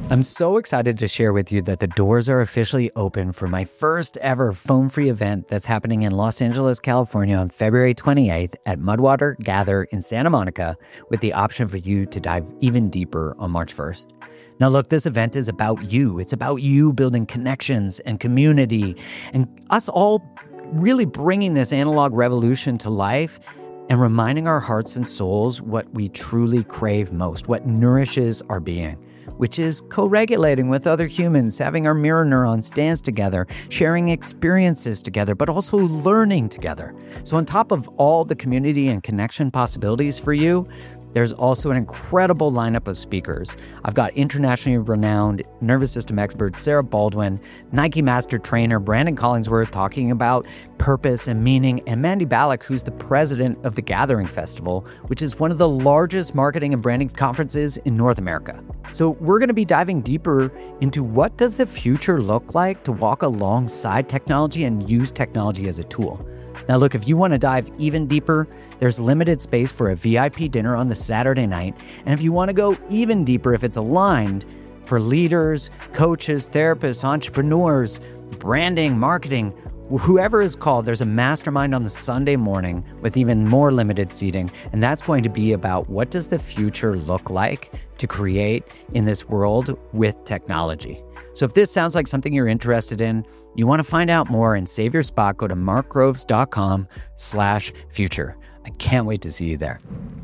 I'm so excited to share with you that the doors are officially open for my first ever phone-free event that's happening in Los Angeles, California on February 28th at Mudwater Gather in Santa Monica, with the option for you to dive even deeper on March 1st. Now look, this event is about you. It's about you building connections and community and us all really bringing this analog revolution to life and reminding our hearts and souls what we truly crave most, what nourishes our being, which is co-regulating with other humans, having our mirror neurons dance together, sharing experiences together, but also learning together. So on top of all the community and connection possibilities for you, there's also an incredible lineup of speakers. I've got internationally renowned nervous system expert Sarah Baldwin, Nike master trainer Brandon Collingsworth talking about purpose and meaning, and Mandy Ballack, who's the president of the Gathering Festival, which is one of the largest marketing and branding conferences in North America. So we're going to be diving deeper into what does the future look like to walk alongside technology and use technology as a tool. Now look, if you want to dive even deeper, there's limited space for a VIP dinner on the Saturday night. And if you want to go even deeper, if it's aligned for leaders, coaches, therapists, entrepreneurs, branding, marketing, whoever is called, there's a mastermind on the Sunday morning with even more limited seating. And that's going to be about what does the future look like to create in this world with technology. So if this sounds like something you're interested in, you want to find out more and save your spot, go to markgroves.com/future. I can't wait to see you there.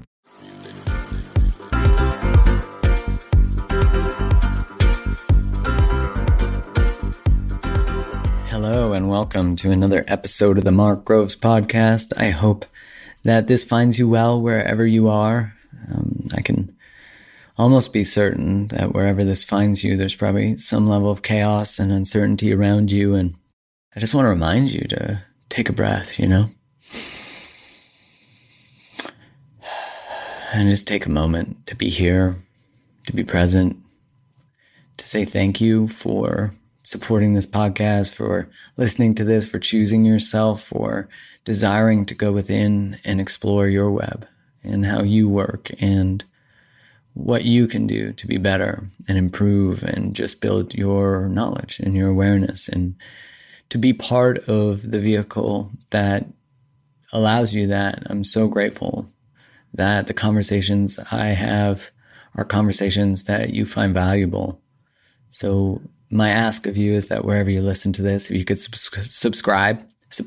Hello and welcome to another episode of the Mark Groves podcast. I hope that this finds you well wherever you are. I can almost be certain that wherever this finds you, there's probably some level of chaos and uncertainty around you. And I just want to remind you to take a breath, and just take a moment to be here, to be present, to say thank you for supporting this podcast, for listening to this, for choosing yourself, for desiring to go within and explore your web and how you work and what you can do to be better and improve and just build your knowledge and your awareness, and to be part of the vehicle that allows you that. I'm so grateful that the conversations I have are conversations that you find valuable. So my ask of you is that wherever you listen to this, if you could subscribe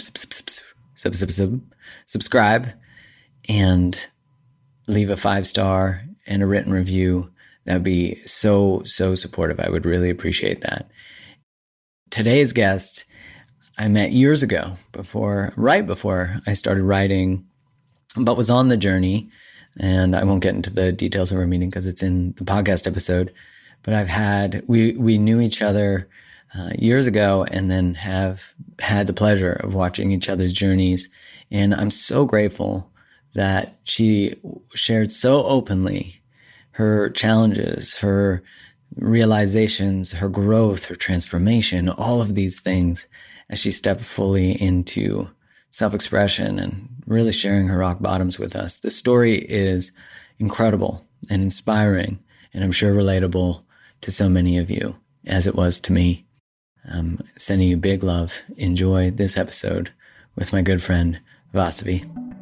and leave a 5-star and a written review, that'd be so supportive. I would really appreciate that. Today's guest I met years ago, right before I started writing, but was on the journey. And I won't get into the details of our meeting because it's in the podcast episode. But we knew each other years ago, and then have had the pleasure of watching each other's journeys. And I'm so grateful that she shared so openly her challenges, her realizations, her growth, her transformation, all of these things as she stepped fully into self-expression and really sharing her rock bottoms with us. The story is incredible and inspiring, and I'm sure relatable to so many of you, as it was to me. Sending you big love. Enjoy this episode with my good friend, Vasavi.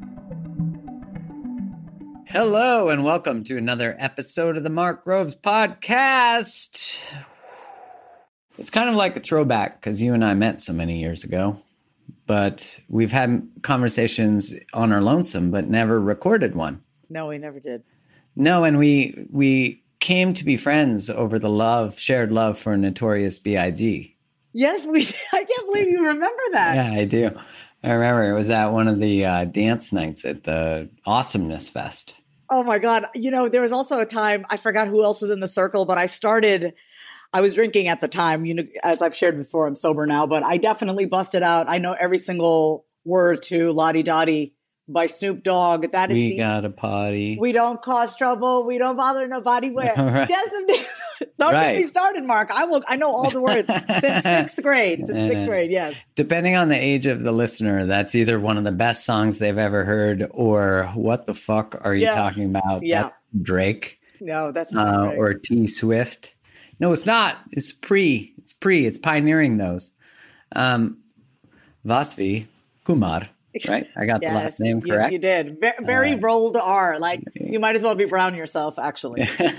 Hello, and welcome to another episode of the Mark Groves podcast. It's kind of like a throwback because you and I met so many years ago, but we've had conversations on our lonesome, but never recorded one. No, we never did. No, and we came to be friends over the shared love for Notorious B.I.G. Yes, we did. I can't believe you remember that. Yeah, I do. I remember it was at one of the dance nights at the Awesomeness Fest. Oh my God. There was also a time, I forgot who else was in the circle, but I was drinking at the time. As I've shared before, I'm sober now, but I definitely busted out. I know every single word to Lottie Dottie by Snoop Dogg. That is We got a potty. We don't cause trouble. We don't bother nobody. Where? Right. Don't get me started, Mark. I know all the words since sixth grade. Yes. Depending on the age of the listener, that's either one of the best songs they've ever heard, or what the fuck are you talking about? Yeah. That's Drake. No, that's not Drake. Or T Swift. No, it's not. It's pre. It's pioneering those. Vasvi Kumar, right? I got the last name correct. Yes, you did. Very rolled R. Like you might as well be Brown yourself, actually.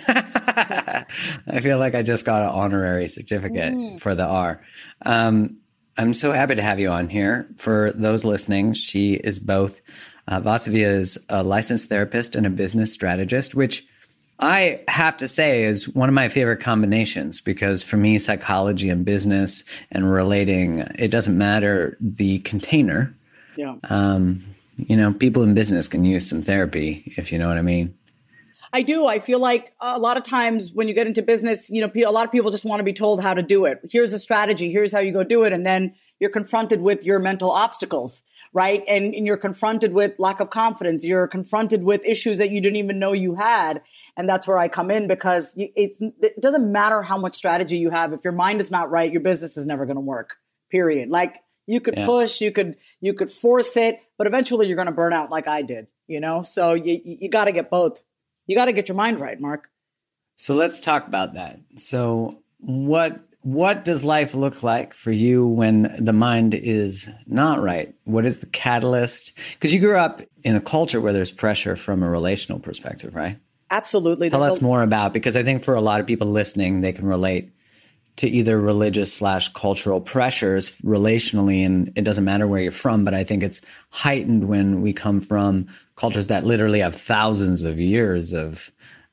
I feel like I just got an honorary certificate for the R. I'm so happy to have you on here. For those listening, she is both, Vasvi is a licensed therapist and a business strategist, which I have to say is one of my favorite combinations, because for me, psychology and business and relating, it doesn't matter the container. Yeah. People in business can use some therapy, if you know what I mean. I do. I feel like a lot of times when you get into business, a lot of people just want to be told how to do it. Here's a strategy. Here's how you go do it. And then you're confronted with your mental obstacles, right? And you're confronted with lack of confidence. You're confronted with issues that you didn't even know you had. And that's where I come in, because it doesn't matter how much strategy you have. If your mind is not right, your business is never going to work, period. Like you could push, you could force it, but eventually you're going to burn out like I did, So you got to get both. You got to get your mind right, Mark. So let's talk about that. So what does life look like for you when the mind is not right? What is the catalyst? Because you grew up in a culture where there's pressure from a relational perspective, right? Absolutely. Tell us more about, because I think for a lot of people listening, they can relate to either religious/cultural pressures relationally, and it doesn't matter where you're from, but I think it's heightened when we come from cultures that literally have thousands of years of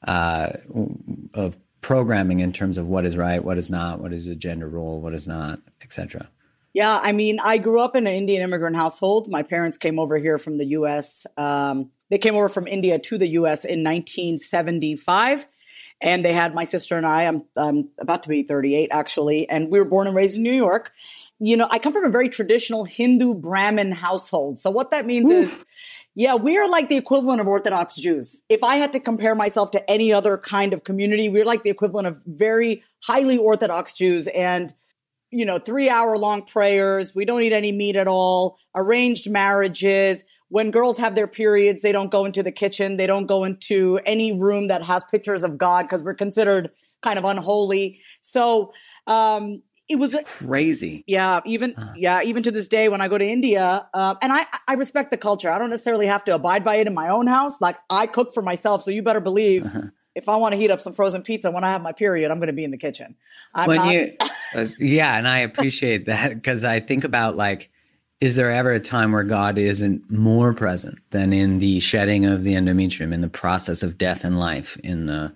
programming in terms of what is right, what is not, what is a gender role, what is not, etc. Yeah, I mean, I grew up in an Indian immigrant household. My parents came over here from the U.S. They came over from India to the U.S. in 1975. And they had my sister and I. I'm about to be 38, actually. And we were born and raised in New York. I come from a very traditional Hindu Brahmin household. So what that means is, we are like the equivalent of Orthodox Jews. If I had to compare myself to any other kind of community, we're like the equivalent of very highly Orthodox Jews. And 3-hour-long prayers. We don't eat any meat at all. Arranged marriages. When girls have their periods, they don't go into the kitchen. They don't go into any room that has pictures of God, because we're considered kind of unholy. So it was crazy. Yeah. Even to this day, when I go to India, and I respect the culture. I don't necessarily have to abide by it in my own house. Like I cook for myself. So you better believe if I want to heat up some frozen pizza when I have my period, I'm going to be in the kitchen. And I appreciate that, because I think about is there ever a time where God isn't more present than in the shedding of the endometrium, in the process of death and life, in the,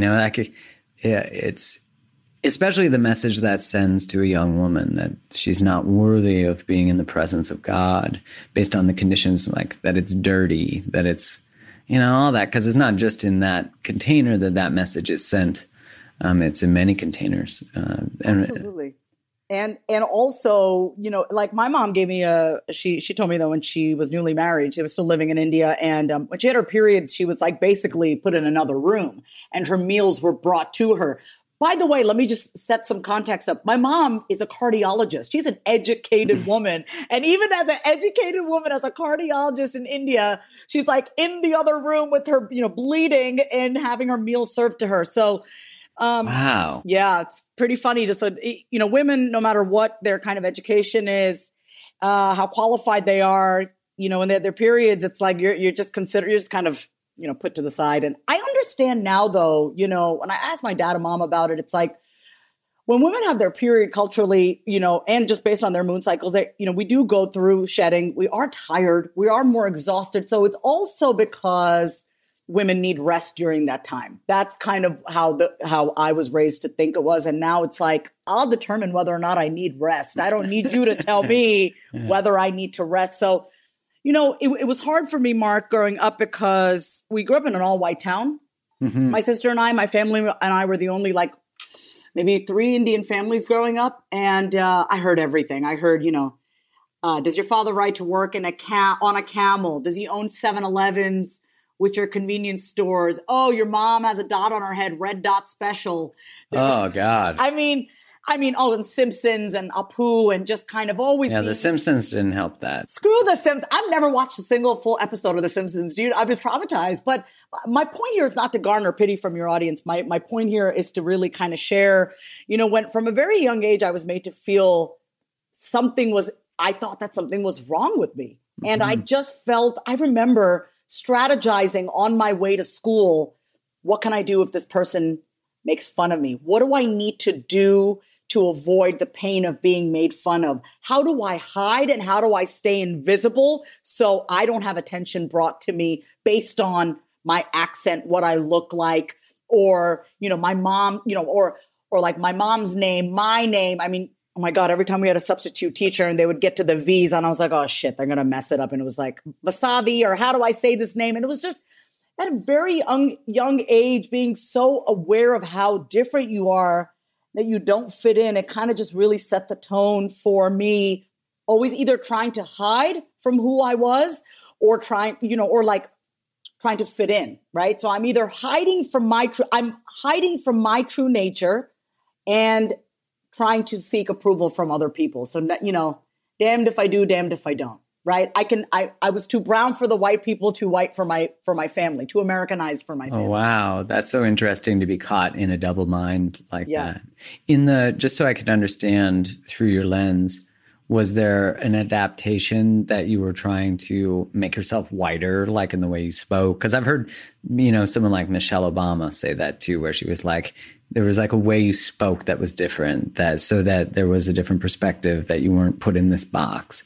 it's especially the message that sends to a young woman that she's not worthy of being in the presence of God based on the conditions, that it's dirty, that it's, all that, because it's not just in that container that message is sent. It's in many containers. Absolutely. And also, my mom gave me she told me that when she was newly married, she was still living in India. And when she had her period, she was basically put in another room and her meals were brought to her. By the way, let me just set some context up. My mom is a cardiologist. She's an educated woman. And even as an educated woman, as a cardiologist in India, she's in the other room with her, bleeding and having her meals served to her. So, wow. Yeah, it's pretty funny. Just, women, no matter what their kind of education is, how qualified they are, when they're their periods, it's you're just kind of, put to the side. And I understand now, though, when I asked my dad and mom about it, it's when women have their period culturally, and just based on their moon cycles, we do go through shedding. We are tired. We are more exhausted. So it's also because women need rest during that time. That's kind of how I was raised to think it was. And now it's I'll determine whether or not I need rest. I don't need you to tell me whether I need to rest. So, it was hard for me, Mark, growing up, because we grew up in an all-white town. Mm-hmm. My sister and I, my family and I were the only maybe 3 Indian families growing up. And I heard everything. I heard, does your father ride to work on a camel? Does he own 7-Elevens? Which are convenience stores? Oh, your mom has a dot on her head, red dot special. Oh, God. I mean, I mean, and Simpsons and Apu and just kind of always. Yeah, The Simpsons didn't help that. Screw The Simpsons. I've never watched a single full episode of The Simpsons, dude. I was traumatized. But my point here is not to garner pity from your audience. My point here is to really kind of share, when from a very young age, I was made to feel I thought that something was wrong with me. And I just I remember strategizing on my way to school. What can I do if this person makes fun of me? What do I need to do to avoid the pain of being made fun of? How do I hide and how do I stay invisible so I don't have attention brought to me based on my accent, what I look like, or, my mom, or like my mom's name, my name. I mean, oh my God, every time we had a substitute teacher and they would get to the V's and I was like, oh shit, they're going to mess it up. And it was like Vasavi, or how do I say this name? And it was just at a very young age, being so aware of how different you are, that you don't fit in. It kind of just really set the tone for me, always either trying to hide from who I was or trying to fit in, right? So I'm either hiding from my true nature and trying to seek approval from other people. So, damned if I do, damned if I don't, right? I was too brown for the white people, too white for my family, too Americanized for my family. Oh, wow. That's so interesting to be caught in a double mind like that. Just so I could understand through your lens, was there an adaptation that you were trying to make yourself whiter, like in the way you spoke? Because I've heard, someone like Michelle Obama say that too, where she was like, there was like a way you spoke that was different, so that there was a different perspective, that you weren't put in this box.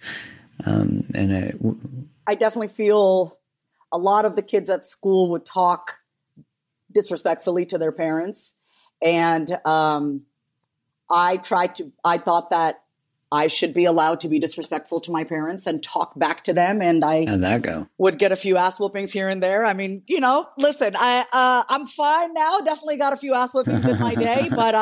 I definitely feel a lot of the kids at school would talk disrespectfully to their parents. And I thought that I should be allowed to be disrespectful to my parents and talk back to them. And how'd that go? Would get a few ass whoopings here and there. I mean, listen, I'm fine now. Definitely got a few ass whoopings in my day, but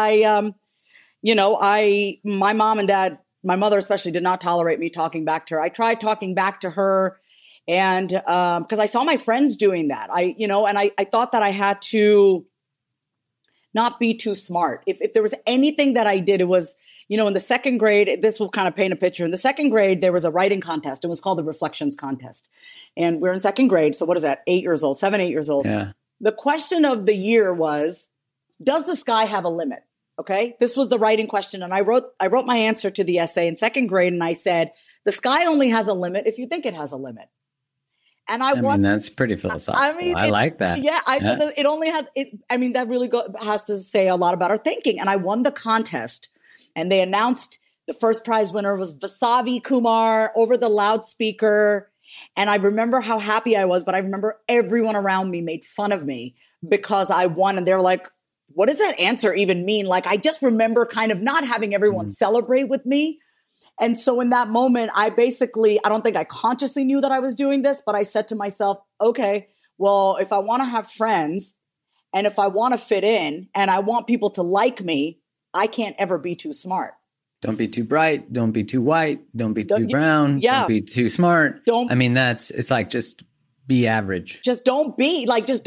my mom and dad, my mother especially, did not tolerate me talking back to her. I tried talking back to her, and because I saw my friends doing that, I thought that I had to not be too smart. If there was anything that I did, it was, in the second grade, this will kind of paint a picture. In the second grade, there was a writing contest. It was called the Reflections Contest. And we're in second grade. So what is that? 8 years old, 7, 8 years old. Yeah. The question of the year was, does the sky have a limit? Okay. This was the writing question. And I wrote my answer to the essay in second grade. And I said, the sky only has a limit if you think it has a limit. And I mean, that's pretty philosophical. I like that. Yeah. It only has that really has to say a lot about our thinking. And I won the contest. And they announced the first prize winner was Vasavi Kumar over the loudspeaker. And I remember how happy I was, but I remember everyone around me made fun of me because I won. And they're like, what does that answer even mean? Like, I just remember kind of not having everyone celebrate with me. And so in that moment, I don't think I consciously knew that I was doing this, but I said to myself, okay, well, if I want to have friends and if I want to fit in and I want people to like me, I can't ever be too smart. Don't be too bright. Don't be too white. Don't be too brown. Yeah. Don't be too smart. It's like, just be average. Don't be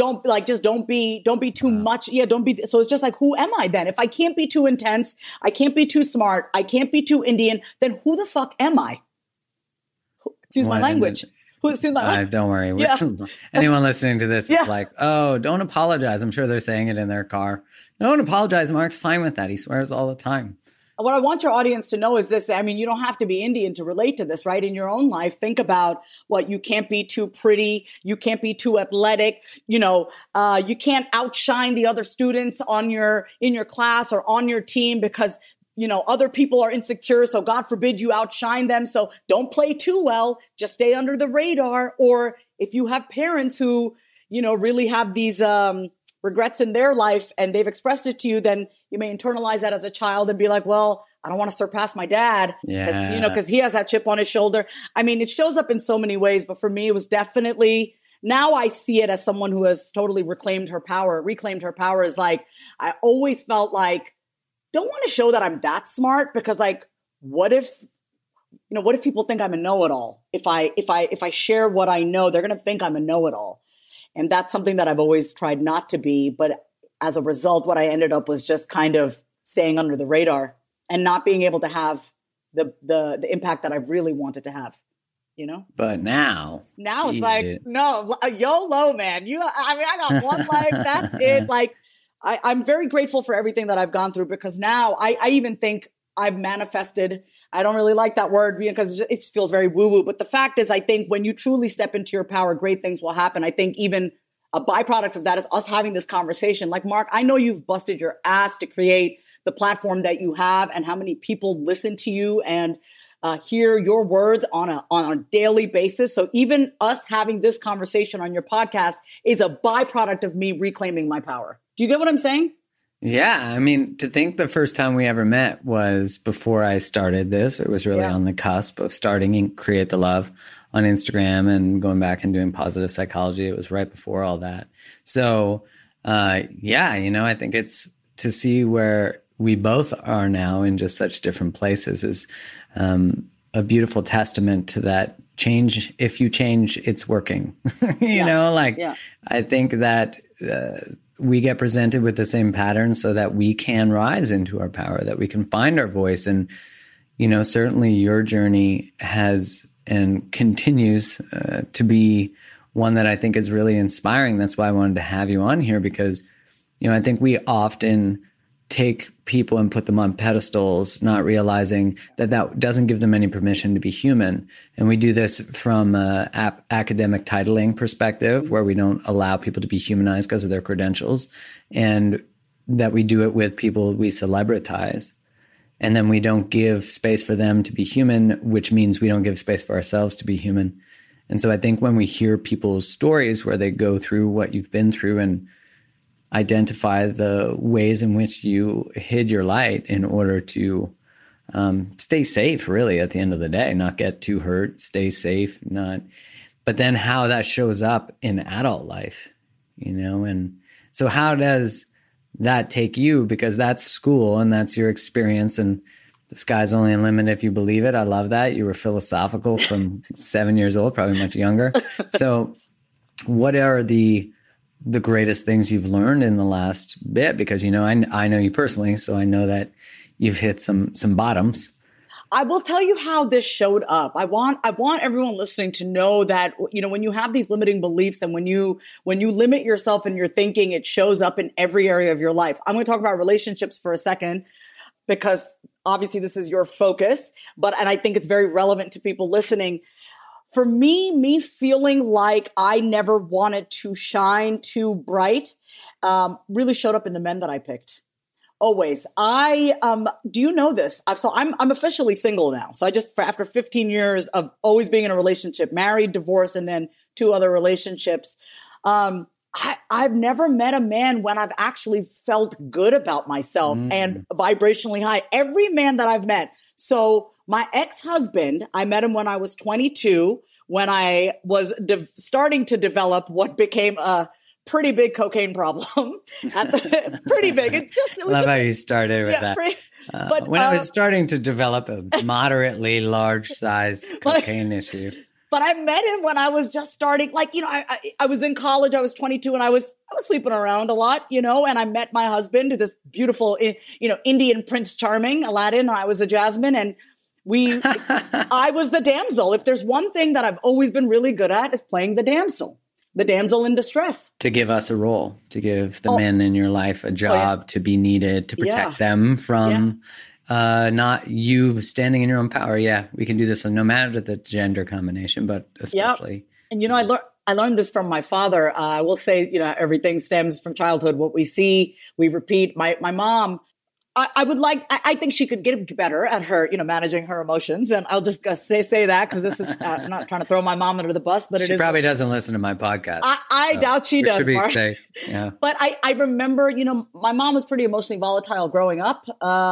too much. Yeah. Don't be. So it's just like, who am I then? If I can't be too intense, I can't be too smart, I can't be too Indian, then who the fuck am I? Excuse my language. Don't worry. Yeah. Anyone listening to this is like, oh, don't apologize. I'm sure they're saying it in their car. Don't apologize. Mark's fine with that. He swears all the time. What I want your audience to know is this. I mean, you don't have to be Indian to relate to this, right? In your own life, think about you can't be too pretty. You can't be too athletic. You can't outshine the other students in your class or on your team because, other people are insecure. So God forbid you outshine them. So don't play too well. Just stay under the radar. Or if you have parents who, really have these, regrets in their life and they've expressed it to you, then you may internalize that as a child and be like, well, I don't want to surpass my dad because he has that chip on his shoulder. I mean, it shows up in so many ways, but for me, it was definitely, now I see it as someone who has totally reclaimed her power is like, I always felt like, don't want to show that I'm that smart because like, what if people think I'm a know-it-all? If I share what I know, they're going to think I'm a know-it-all. And that's something that I've always tried not to be. But as a result, what I ended up was just kind of staying under the radar. and not being able to have the impact that I really wanted to have, you know? But now it's like, no, YOLO, man. I got one life. That's it. Like, I'm very grateful for everything that I've gone through, because now I even think I've manifested. I don't really like that word because it feels very woo-woo. But the fact is, I think when you truly step into your power, great things will happen. I think even a byproduct of that is us having this conversation. Like, Mark, I know you've busted your ass to create the platform that you have, and how many people listen to you and hear your words on a daily basis. So even us having this conversation on your podcast is a byproduct of me reclaiming my power. Do you get what I'm saying? Yeah. I mean, to think the first time we ever met was before I started this. It was really on the cusp of starting Create the Love on Instagram and going back and doing positive psychology. It was right before all that. So, I think it's to see where we both are now in just such different places is a beautiful testament to that change. If you change, it's working. I think that we get presented with the same patterns so that we can rise into our power, that we can find our voice. And, certainly your journey has and continues to be one that I think is really inspiring. That's why I wanted to have you on here, because, I think we often take people and put them on pedestals, not realizing that doesn't give them any permission to be human. And we do this from an academic titling perspective, where we don't allow people to be humanized because of their credentials, and that we do it with people we celebritize. And then we don't give space for them to be human, which means we don't give space for ourselves to be human. And so I think when we hear people's stories where they go through what you've been through and identify the ways in which you hid your light in order to stay safe, really, at the end of the day, not get too hurt, stay safe, but then how that shows up in adult life, and so how does that take you? Because that's school and that's your experience, and the sky's only the limit if you believe it. I love that. You were philosophical from 7 years old, probably much younger. So what are the greatest things you've learned in the last bit? Because, I know you personally, so I know that you've hit some bottoms. I will tell you how this showed up. I want everyone listening to know that, when you have these limiting beliefs and when you limit yourself in your thinking, it shows up in every area of your life. I'm going to talk about relationships for a second, because obviously this is your focus, and I think it's very relevant to people listening. For me feeling like I never wanted to shine too bright really showed up in the men that I picked. Always. Do you know this? So I'm officially single now. So after 15 years of always being in a relationship, married, divorced, and then 2 other relationships, I've never met a man when I've actually felt good about myself and vibrationally high. Every man that I've met. So my ex-husband, I met him when I was 22, when I was starting to develop what became a pretty big cocaine problem. Pretty big. It love how you started with that. But when I was starting to develop a moderately large size cocaine issue. But I met him when I was just starting. I was in college. I was 22, and I was sleeping around a lot, and I met my husband, this beautiful, Indian Prince Charming, Aladdin, and I was a Jasmine, and I was the damsel. If there's one thing that I've always been really good at, is playing the damsel in distress. To give us a role, to give the men in your life a job, to be needed, to protect them from not you standing in your own power. Yeah, we can do this no matter the gender combination, but especially. And, I learned this from my father. I will say, everything stems from childhood. What we see, we repeat. My mom, I think she could get better at her, managing her emotions. And I'll just say that, because this is, I'm not trying to throw my mom under the bus, but she probably doesn't listen to my podcast. I doubt she does, Mark. Safe. Yeah. But I remember, my mom was pretty emotionally volatile growing up.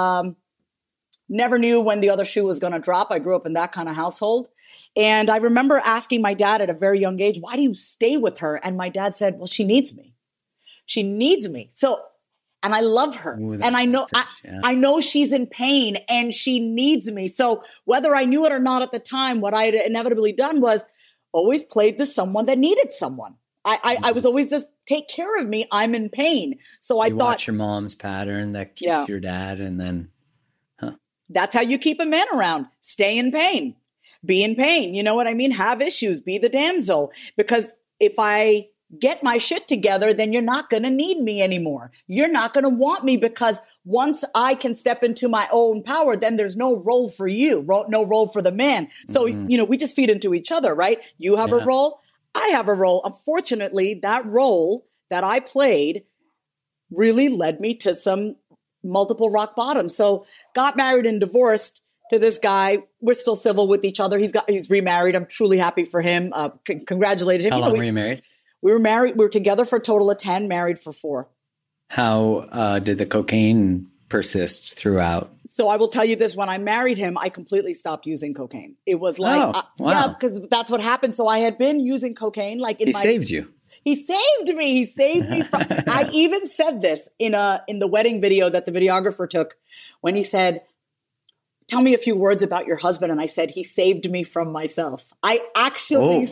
Never knew when the other shoe was going to drop. I grew up in that kind of household. And I remember asking my dad at a very young age, why do you stay with her? And my dad said, well, she needs me. She needs me. So, and I love her. Ooh, and I know, I know she's in pain and she needs me. So whether I knew it or not at the time, what I had inevitably done was always played the someone that needed someone. I was always just, take care of me. I'm in pain. So I thought, watch your mom's pattern that keeps your dad, and then, That's how you keep a man around. Stay in pain. Be in pain. You know what I mean? Have issues. Be the damsel. Because if I get my shit together, then you're not going to need me anymore. You're not going to want me, because once I can step into my own power, then there's no role for you, no role for the man. So, we just feed into each other, right? You have a role. I have a role. Unfortunately, that role that I played really led me to some multiple rock bottoms. So got married and divorced to this guy. We're still civil with each other. He's remarried. I'm truly happy for him. Congratulated him. How long were you married? We were married. We were together for a total of 10, married for 4. How did the cocaine persist throughout? So I will tell you this. When I married him, I completely stopped using cocaine. It was like, wow. Because that's what happened. So I had been using cocaine. He saved you. He saved me. He saved me from, I even said this in the wedding video that the videographer took, when he said, tell me a few words about your husband. And I said, he saved me from myself. I actually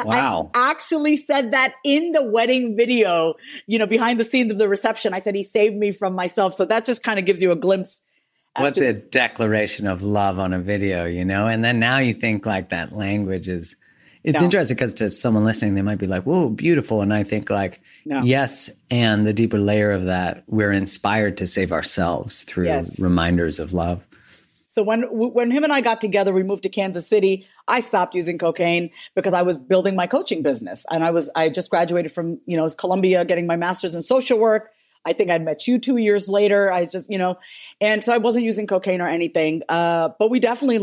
said that in the wedding video, behind the scenes of the reception. I said, he saved me from myself. So that just kind of gives you a glimpse. What's a declaration of love on a video, And then now you think like that language is, it's interesting, because to someone listening, they might be like, whoa, beautiful. And I think yes. And the deeper layer of that, we're inspired to save ourselves through reminders of love. So when him and I got together, we moved to Kansas City. I stopped using cocaine because I was building my coaching business. And I just graduated from, Columbia, getting my master's in social work. I think I'd met you 2 years later. I just, and so I wasn't using cocaine or anything. But we definitely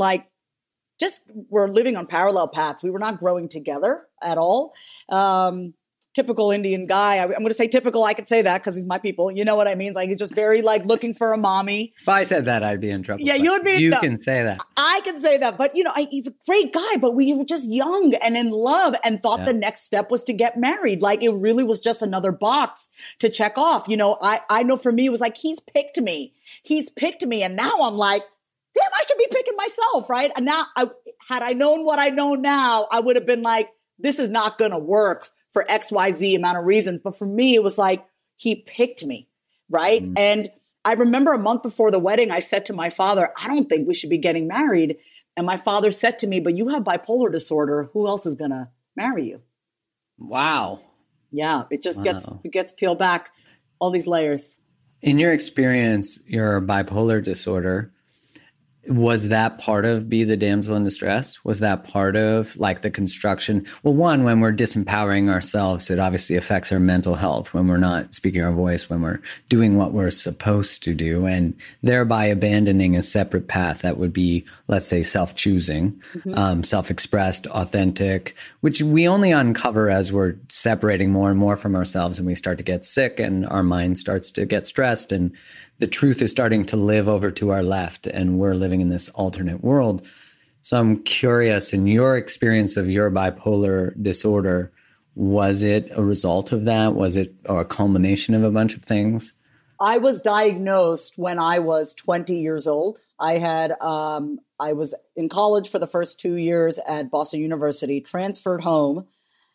were living on parallel paths. We were not growing together at all. Typical Indian guy. I'm going to say typical. I could say that because he's my people. You know what I mean? Like, he's just very looking for a mommy. If I said that, I'd be in trouble. Yeah, you would be. You can say that. I can say that. But, he's a great guy. But we were just young and in love and thought the next step was to get married. Like, it really was just another box to check off. I know for me, it was like, he's picked me. He's picked me. And now I'm like, damn, I should be picking myself, right? And now, had I known what I know now, I would have been like, this is not going to work for XYZ amount of reasons. But for me, it was like, he picked me, right? Mm-hmm. And I remember a month before the wedding, I said to my father, I don't think we should be getting married. And my father said to me, but you have bipolar disorder. Who else is going to marry you? Wow. Yeah, it just gets peeled back, all these layers. In your experience, your bipolar disorder, was that part of Be the Damsel in Distress? Was that part of the construction? Well, one, when we're disempowering ourselves, it obviously affects our mental health when we're not speaking our voice, when we're doing what we're supposed to do, and thereby abandoning a separate path that would be, let's say, self-choosing, self-expressed, authentic, which we only uncover as we're separating more and more from ourselves, and we start to get sick and our mind starts to get stressed, and the truth is starting to live over to our left, and we're living in this alternate world. So I'm curious, in your experience of your bipolar disorder, was it a result of that? Was it a culmination of a bunch of things? I was diagnosed when I was 20 years old. I was in college for the first 2 years at Boston University, transferred home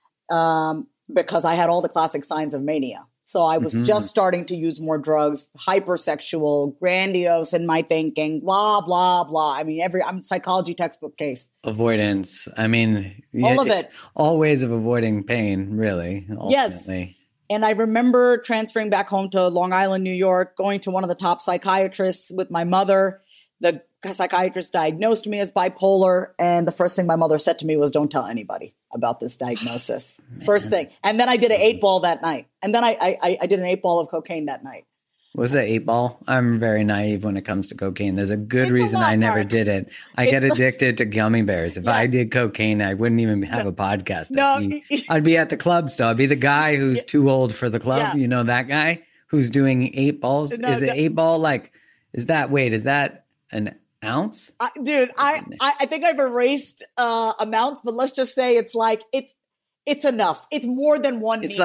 because I had all the classic signs of mania. So I was just starting to use more drugs, hypersexual, grandiose in my thinking, blah, blah, blah. I mean, I'm a psychology textbook case. Avoidance. I mean, all of it. All ways of avoiding pain, really. Ultimately. Yes. And I remember transferring back home to Long Island, New York, going to one of the top psychiatrists with my mother. The psychiatrist diagnosed me as bipolar. And the first thing my mother said to me was, don't tell anybody about this diagnosis. First thing. And then I did an 8-ball that night. And then I did an 8-ball of cocaine that night. Was it 8-ball? I'm very naive when it comes to cocaine. There's a good reason I never did it. I get addicted to gummy bears. If I did cocaine, I wouldn't even have a podcast. I'd be at the club still. I'd be the guy who's too old for the club. You know, that guy who's doing 8 balls. Is it 8-ball? Is that an ounce? Dude, I think I've erased amounts, but let's just say it's enough. It's more than one. It's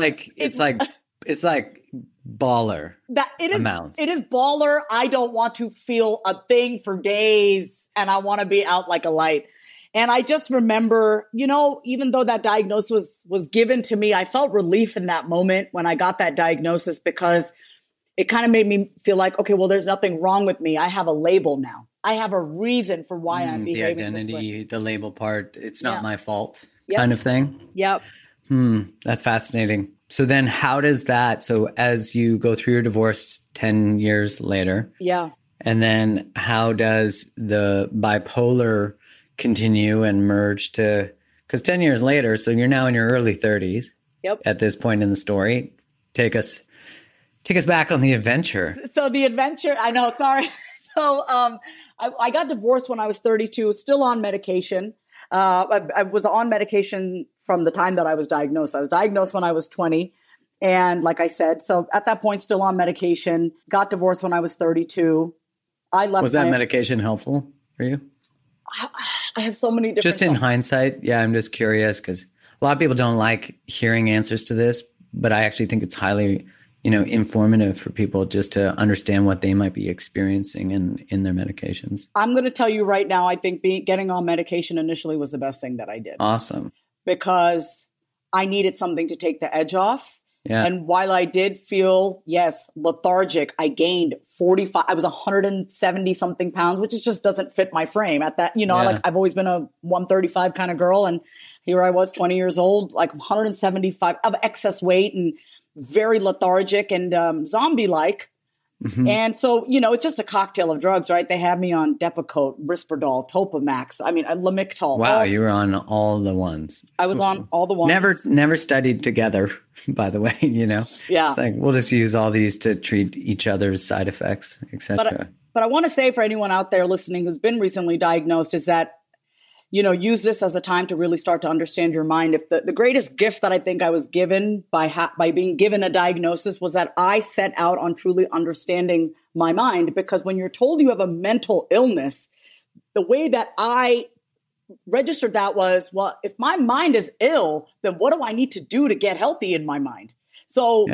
like baller. That it is amount. It is baller. I don't want to feel a thing for days, and I want to be out like a light. And I just remember, even though that diagnosis was given to me, I felt relief in that moment when I got that diagnosis, because it kind of made me feel like, okay, well, there's nothing wrong with me. I have a label now. I have a reason for why I'm The behaving this way. identity, the label part, it's not my fault Yep. kind of thing. Yep. That's fascinating. So then how does that, so as you go through your divorce 10 years later, Yeah. and then how does the bipolar continue and merge to, because 10 years later, so you're now in your early 30s. Yep. At this point in the story. Take us back on the adventure. So the adventure, I know, sorry. So I got divorced when I was 32, still on medication. I was on medication from the time that I was diagnosed. I was diagnosed when I was 20. And like I said, so at that point, still on medication, got divorced when I was 32. I left. Was that medication helpful for you? I have so many different. Just in hindsight, yeah, I'm just curious because a lot of people don't like hearing answers to this, but I actually think it's highly, informative for people just to understand what they might be experiencing in their medications. I'm going to tell you right now, I think getting on medication initially was the best thing that I did. Awesome. Because I needed something to take the edge off. Yeah. And while I did feel, lethargic, I gained 45, I was 170 something pounds, which just doesn't fit my frame at that, I've always been a 135 kind of girl. And here I was 20 years old, like 175 of excess weight and very lethargic and zombie-like. Mm-hmm. And so, it's just a cocktail of drugs, right? They had me on Depakote, Risperdal, Topamax. I mean, Lamictal. Wow, you were on all the ones. I was on all the ones. Never studied together, by the way, Yeah. It's like, we'll just use all these to treat each other's side effects, etc. But I want to say for anyone out there listening who's been recently diagnosed is that, use this as a time to really start to understand your mind. If the greatest gift that I think I was given by being given a diagnosis was that I set out on truly understanding my mind, because when you're told you have a mental illness, the way that I registered that was, well, if my mind is ill, then what do I need to do to get healthy in my mind? So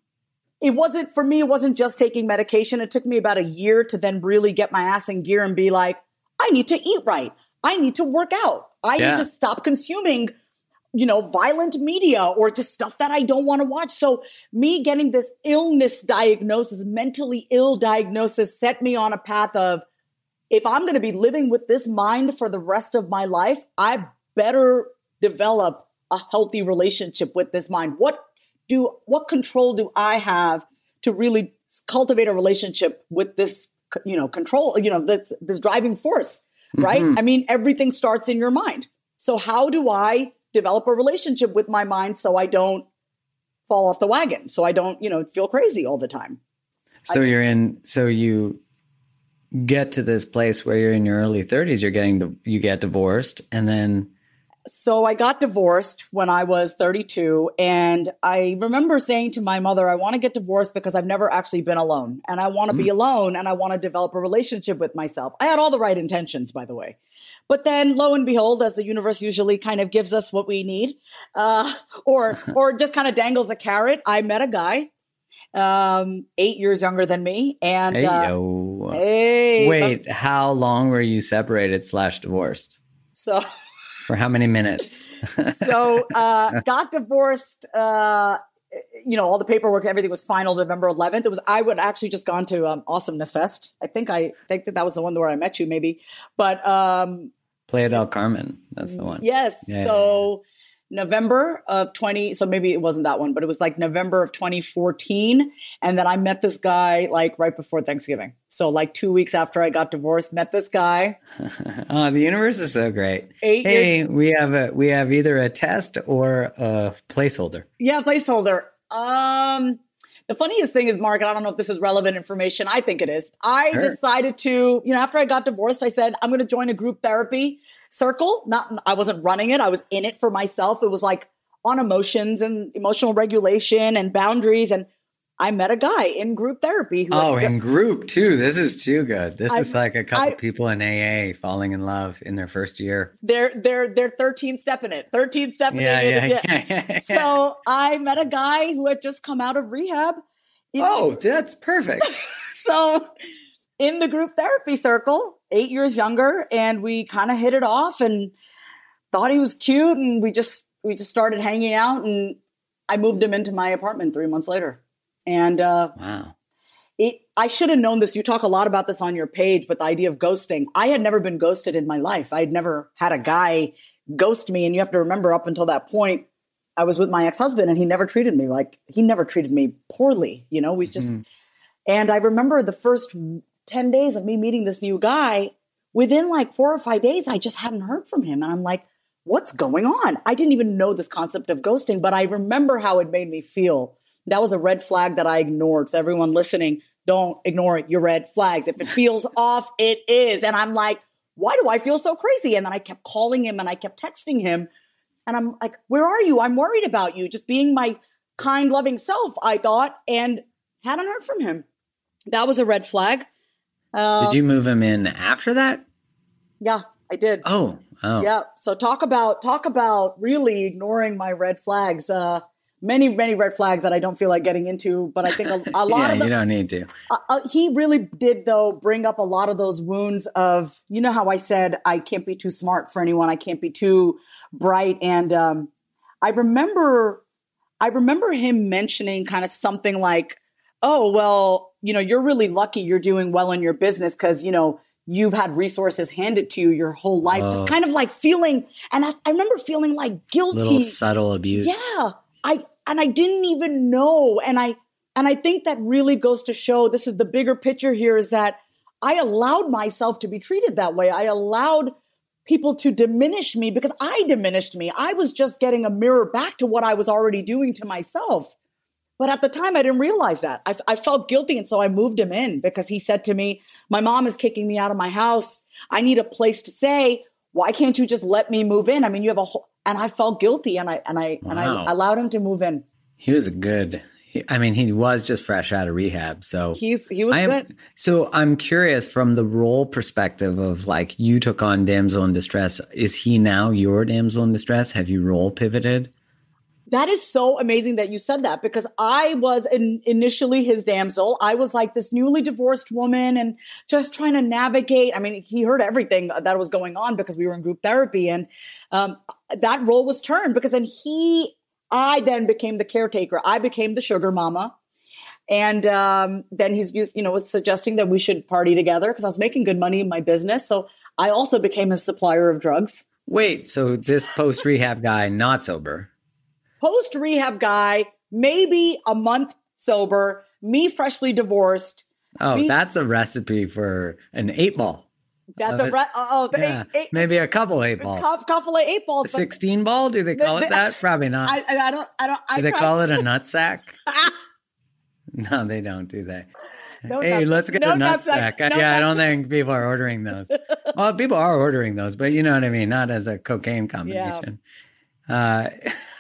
it wasn't just taking medication. It took me about a year to then really get my ass in gear and be like, I need to eat right. I need to work out. I need to stop consuming, violent media or just stuff that I don't want to watch. So me getting this illness diagnosis, mentally ill diagnosis, set me on a path of, if I'm going to be living with this mind for the rest of my life, I better develop a healthy relationship with this mind. What control do I have to really cultivate a relationship with this, control, this driving force? Right? Mm-hmm. I mean, everything starts in your mind. So how do I develop a relationship with my mind so I don't fall off the wagon, so I don't, feel crazy all the time? So you get to this place where you're in your early 30s, you get divorced, and then. So I got divorced when I was 32. And I remember saying to my mother, I want to get divorced because I've never actually been alone. And I want to be alone. And I want to develop a relationship with myself. I had all the right intentions, by the way. But then lo and behold, as the universe usually kind of gives us what we need, or just kind of dangles a carrot, I met a guy 8 years younger than me. And wait, how long were you separated / divorced? So... For how many minutes? So got divorced, all the paperwork, everything was final November 11th. I would actually just gone to Awesomeness Fest. I think that was the one where I met you maybe. But Playa del Carmen, that's the one. Yes. Yeah. So November of 20, so maybe it wasn't that one, but it was like November of 2014. And then I met this guy like right before Thanksgiving. So like 2 weeks after I got divorced, met this guy. Oh, the universe is so great. 8 years. We have either a test or a placeholder. Yeah, placeholder. The funniest thing is, Mark, and I don't know if this is relevant information. I think it is. I decided to, after I got divorced, I said, I'm going to join a group therapy circle. I wasn't running it. I was in it for myself. It was like on emotions and emotional regulation and boundaries. And I met a guy in group therapy. In group too. This is too good. This is like a couple people in AA falling in love in their first year. They're 13 stepping it. 13 stepping it. Yeah. So I met a guy who had just come out of rehab. That's perfect. So in the group therapy circle, 8 years younger, and we kind of hit it off and thought he was cute, and we just started hanging out, and I moved him into my apartment 3 months later. And wow. I should have known this. You talk a lot about this on your page, but the idea of ghosting, I had never been ghosted in my life. I'd never had a guy ghost me. And you have to remember, up until that point, I was with my ex-husband and he never treated me poorly. You know, we just, and I remember the first 10 days of me meeting this new guy, within like 4 or 5 days, I just hadn't heard from him. And I'm like, what's going on? I didn't even know this concept of ghosting, but I remember how it made me feel. That was a red flag that I ignored. So everyone listening, don't ignore your red flags. If it feels off, it is. And I'm like, why do I feel so crazy? And then I kept calling him and I kept texting him. And I'm like, where are you? I'm worried about you. Just being my kind, loving self, I thought, and hadn't heard from him. That was a red flag. Did you move him in after that? Yeah, I did. Oh. Yeah. So talk about really ignoring my red flags. Many red flags that I don't feel like getting into, but I think a lot of them, you don't need to. He really did, though, bring up a lot of those wounds of, you know how I said, I can't be too smart for anyone. I can't be too bright. And I remember him mentioning kind of something like, oh, well, you know, you're really lucky you're doing well in your business because, you know, you've had resources handed to you your whole life. Just kind of like feeling, and I remember feeling like guilty. Little subtle abuse. Yeah. I didn't even know. And I think that really goes to show, this is the bigger picture here, is that I allowed myself to be treated that way. I allowed people to diminish me because I diminished me. I was just getting a mirror back to what I was already doing to myself. But at the time, I didn't realize that. I felt guilty. And so I moved him in because he said to me, my mom is kicking me out of my house. I need a place to stay. Why can't you just let me move in? I mean, you have a whole, and I felt guilty and I allowed him to move in. He was he was just fresh out of rehab. So he was good. So I'm curious, from the role perspective of like, you took on damsel in distress. Is he now your damsel in distress? Have you role pivoted? That is so amazing that you said that, because I was initially his damsel. I was like this newly divorced woman and just trying to navigate. I mean, he heard everything that was going on because we were in group therapy, and that role was turned because I then became the caretaker. I became the sugar mama. And then was suggesting that we should party together because I was making good money in my business. So I also became a supplier of drugs. Wait, so this post-rehab guy, not sober? Post-rehab guy, maybe a month sober, me freshly divorced. Oh, that's a recipe for an 8-ball. That's maybe a couple 8-balls. Couple of 8-balls. A 16-ball? Do they call it that? Probably not. I don't. Do they call it a nutsack? No, they don't, do they? Let's get a nutsack. I don't think people are ordering those. Well, people are ordering those, but you know what I mean? Not as a cocaine combination. Yeah.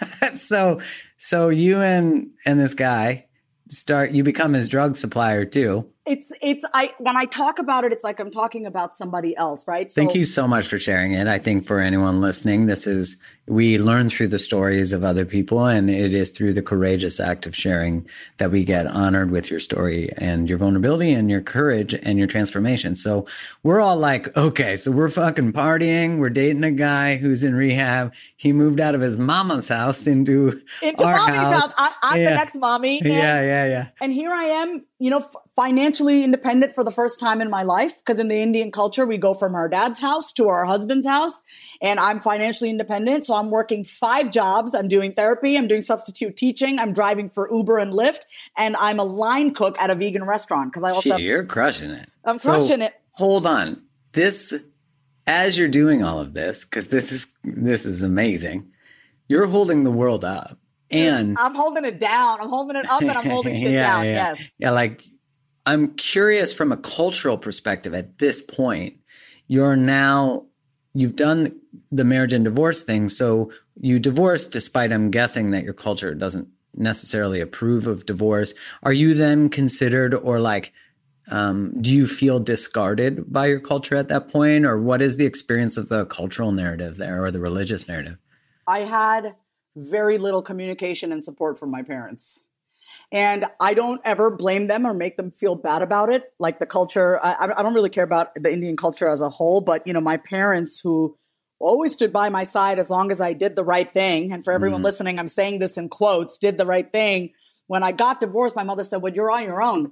So you and this guy you become his drug supplier too. When I talk about it, it's like I'm talking about somebody else, right? Thank you so much for sharing it. I think for anyone listening, we learn through the stories of other people, and it is through the courageous act of sharing that we get honored with your story and your vulnerability and your courage and your transformation. So we're all like, okay, so we're fucking partying. We're dating a guy who's in rehab. He moved out of his mama's house into our mommy's house. I'm the next mommy. Yeah. And here I am, financially independent for the first time in my life, because in the Indian culture, we go from our dad's house to our husband's house, and I'm financially independent. So I'm working 5 jobs. I'm doing therapy. I'm doing substitute teaching. I'm driving for Uber and Lyft, and I'm a line cook at a vegan restaurant. You're crushing it. I'm crushing it. Hold on. As you're doing all of this, because this is amazing, you're holding the world up. And I'm holding it down. I'm holding it up and I'm holding shit down. Yeah. Yes. Yeah. Like, I'm curious from a cultural perspective at this point, you've done the marriage and divorce thing. So you divorced despite, I'm guessing, that your culture doesn't necessarily approve of divorce. Are you then considered, or like, do you feel discarded by your culture at that point? Or what is the experience of the cultural narrative there, or the religious narrative? I had very little communication and support from my parents. And I don't ever blame them or make them feel bad about it. Like the culture, I don't really care about the Indian culture as a whole, but my parents, who always stood by my side as long as I did the right thing. And for everyone listening, I'm saying this in quotes, did the right thing. When I got divorced, my mother said, well, you're on your own.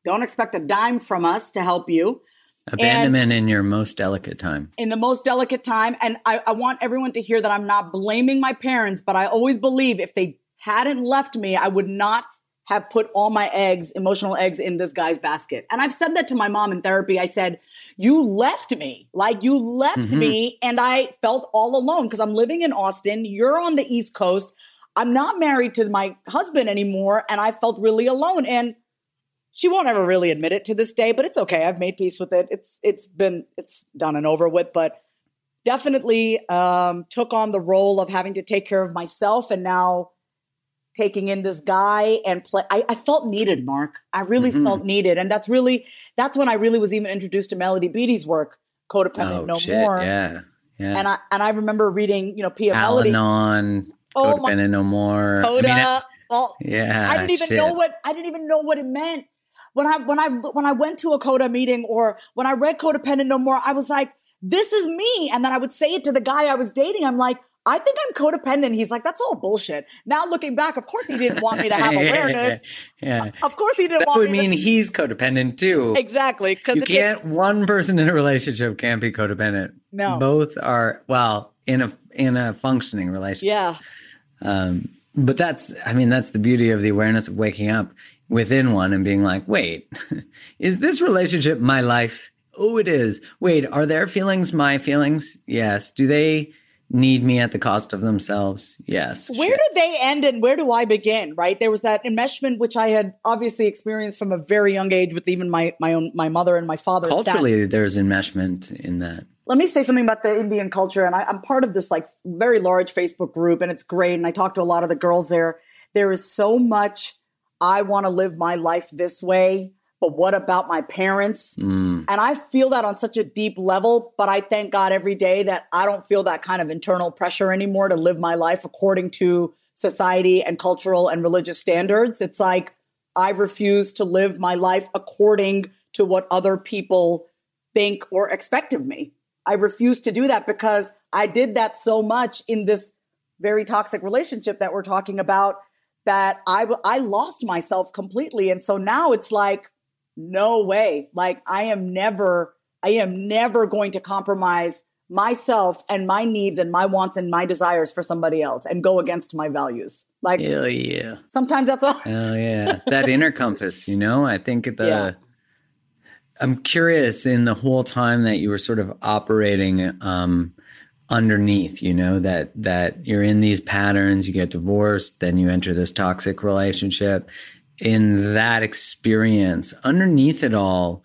Don't expect a dime from us to help you. Abandonment in your most delicate time. In the most delicate time. And I want everyone to hear that I'm not blaming my parents, but I always believe if they hadn't left me, I would not have put all my eggs, emotional eggs, in this guy's basket. And I've said that to my mom in therapy. I said, you left me. Like, you left me, and I felt all alone because I'm living in Austin. You're on the East Coast. I'm not married to my husband anymore, and I felt really alone. And she won't ever really admit it to this day, but it's okay. I've made peace with it. It's done and over with, but definitely took on the role of having to take care of myself, and now taking in this guy and play. I felt needed, Mark. I really felt needed. And that's when I really was even introduced to Melody Beattie's work, Codependent No More. Yeah. Yeah. And I remember reading, Pia Melody. Al-Anon, Codependent No More. Coda. I didn't even know what it meant. When I went to a Coda meeting or when I read Codependent No More, I was like, this is me. And then I would say it to the guy I was dating. I'm like, I think I'm codependent. He's like, that's all bullshit. Now looking back, of course he didn't want me to have awareness. Yeah. Of course he didn't that want me to. That would mean he's codependent too. Exactly. One person in a relationship can't be codependent. No. Both are, in a functioning relationship. Yeah. But that's the beauty of the awareness of waking up within one and being like, wait, is this relationship my life? Oh, it is. Wait, are their feelings my feelings? Yes. Do they need me at the cost of themselves? Yes. Where do they end and where do I begin? Right. There was that enmeshment, which I had obviously experienced from a very young age with even my mother and my father. Culturally, there's enmeshment in that. Let me say something about the Indian culture. And I'm part of this like very large Facebook group, and it's great. And I talk to a lot of the girls there. There is so much, I want to live my life this way, but what about my parents? And I feel that on such a deep level, but I thank God every day that I don't feel that kind of internal pressure anymore to live my life according to society and cultural and religious standards. It's like, I refuse to live my life according to what other people think or expect of me. I refuse to do that because I did that so much in this very toxic relationship that we're talking about that I lost myself completely. And so now it's like, no way. Like I am never going to compromise myself and my needs and my wants and my desires for somebody else and go against my values. Like, hell yeah. Sometimes that's all. Hell yeah. That inner compass, I think I'm curious in the whole time that you were sort of operating underneath, that you're in these patterns, you get divorced, then you enter this toxic relationship. In that experience, underneath it all,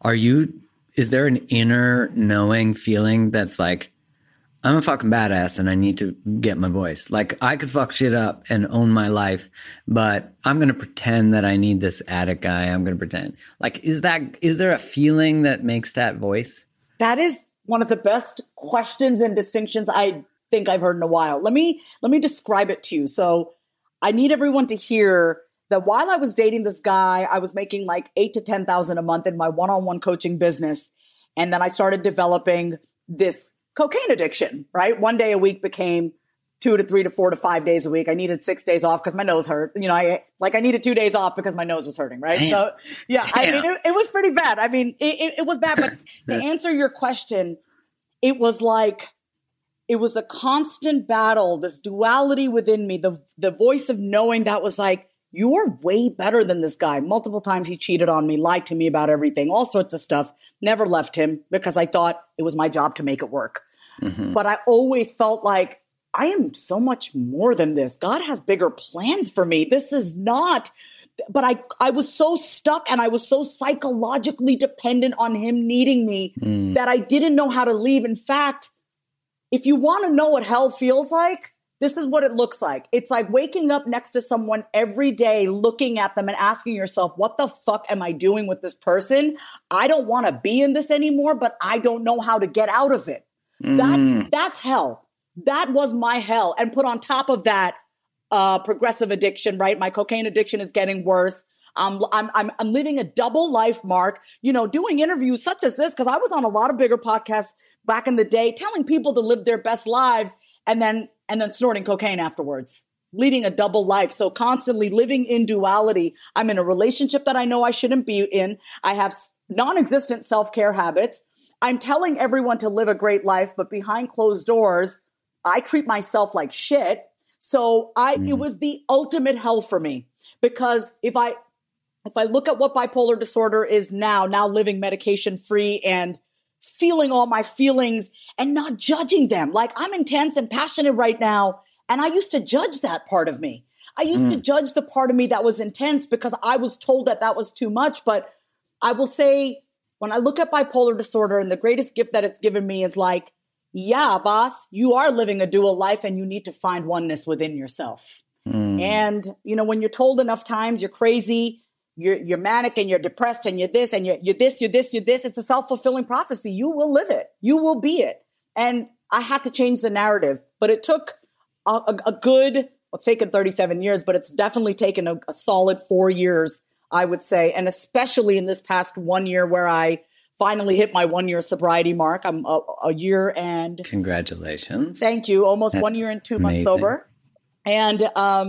is there an inner knowing feeling that's like, I'm a fucking badass and I need to get my voice. Like I could fuck shit up and own my life, but I'm going to pretend that I need this addict guy. I'm going to pretend. Like, is there a feeling that makes that voice? That is one of the best questions and distinctions I think I've heard in a while. Let me describe it to you. So I need everyone to hear that while I was dating this guy, I was making like $8,000 to $10,000 a month in my one-on-one coaching business. And then I started developing this cocaine addiction, right? 1 day a week became 2 to 3 to 4 to 5 days a week. I needed 6 days off because my nose hurt. I needed 2 days off because my nose was hurting, right? Damn. So yeah, Damn. It was pretty bad. It was bad, but to answer your question, it was a constant battle, this duality within me, the voice of knowing that was like, you're way better than this guy. Multiple times he cheated on me, lied to me about everything, all sorts of stuff. Never left him because I thought it was my job to make it work. Mm-hmm. But I always felt like I am so much more than this. God has bigger plans for me. This is not. But I was so stuck and I was so psychologically dependent on him needing me that I didn't know how to leave. In fact, if you want to know what hell feels like, this is what it looks like. It's like waking up next to someone every day, looking at them and asking yourself, what the fuck am I doing with this person? I don't want to be in this anymore, but I don't know how to get out of it. That's hell. That was my hell. And put on top of that, progressive addiction, right? My cocaine addiction is getting worse. I'm living a double life, Mark, doing interviews such as this, because I was on a lot of bigger podcasts back in the day, telling people to live their best lives and then snorting cocaine afterwards. leading a double life. So constantly living in duality. I'm in a relationship that I know I shouldn't be in. I have non-existent self-care habits. I'm telling everyone to live a great life, but behind closed doors, I treat myself like shit. So it was the ultimate hell for me, because if I look at what bipolar disorder is now living medication free and feeling all my feelings and not judging them. Like, I'm intense and passionate right now. And I used to judge that part of me. I used to judge the part of me that was intense because I was told that was too much. But I will say, when I look at bipolar disorder, and the greatest gift that it's given me is like, yeah, boss, you are living a dual life and you need to find oneness within yourself. And, when you're told enough times you're crazy, you're manic and you're depressed and you're this and you're this, it's a self-fulfilling prophecy. You will live it. You will be it. And I had to change the narrative, but it took a good, it's taken 37 years, but it's definitely taken a solid 4 years, I would say. And especially in this past 1 year where I finally hit my 1 year sobriety mark. I'm a year and... Congratulations. Thank you. Almost That's 1 year and 2 months amazing. sober. And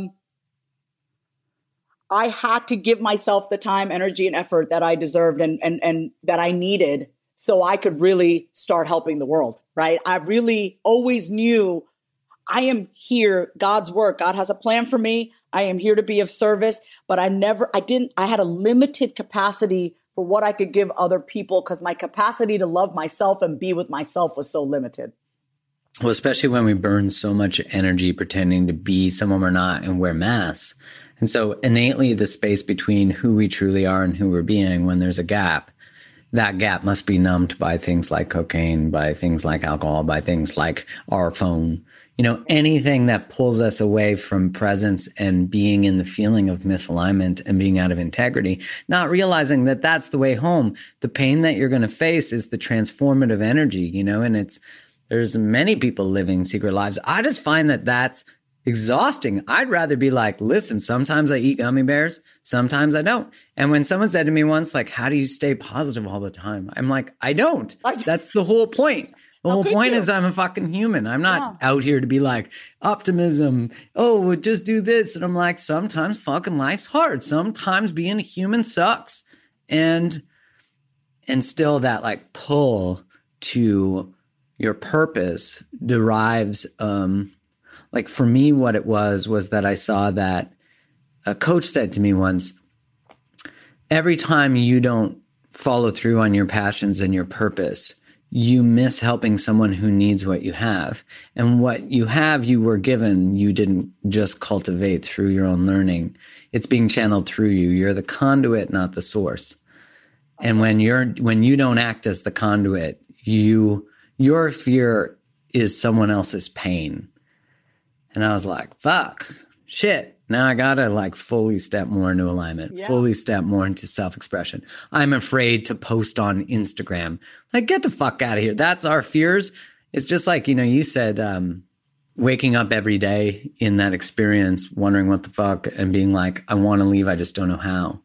I had to give myself the time, energy, and effort that I deserved and that I needed so I could really start helping the world, right? I really always knew I am here, God's work. God has a plan for me. I am here to be of service, but I had a limited capacity for what I could give other people because my capacity to love myself and be with myself was so limited. Well, especially when we burn so much energy pretending to be someone we're not and wear masks. And so innately the space between who we truly are and who we're being, when there's a gap, that gap must be numbed by things like cocaine, by things like alcohol, by things like our phone. Anything that pulls us away from presence and being in the feeling of misalignment and being out of integrity, not realizing that that's the way home. The pain that you're going to face is the transformative energy, and there's many people living secret lives. I just find that that's exhausting. I'd rather be like, listen, sometimes I eat gummy bears, sometimes I don't. And when someone said to me once, like, how do you stay positive all the time? I'm like, I don't. That's the whole point. The whole point is I'm a fucking human. I'm not out here to be like optimism. Oh, just do this. And I'm like, sometimes fucking life's hard. Sometimes being a human sucks. And still that like pull to your purpose derives, like for me, what it was that I saw that a coach said to me once, every time you don't follow through on your passions and your purpose, you miss helping someone who needs what you have. And what you have, you were given, you didn't just cultivate through your own learning. It's being channeled through you. You're the conduit, not the source. And when you don't act as the conduit, your fear is someone else's pain. And I was like, fuck, shit. Now I gotta like fully step more into alignment, fully step more into self-expression. I'm afraid to post on Instagram. Like, get the fuck out of here. That's our fears. It's just like, you said, waking up every day in that experience, wondering what the fuck and being like, I want to leave. I just don't know how.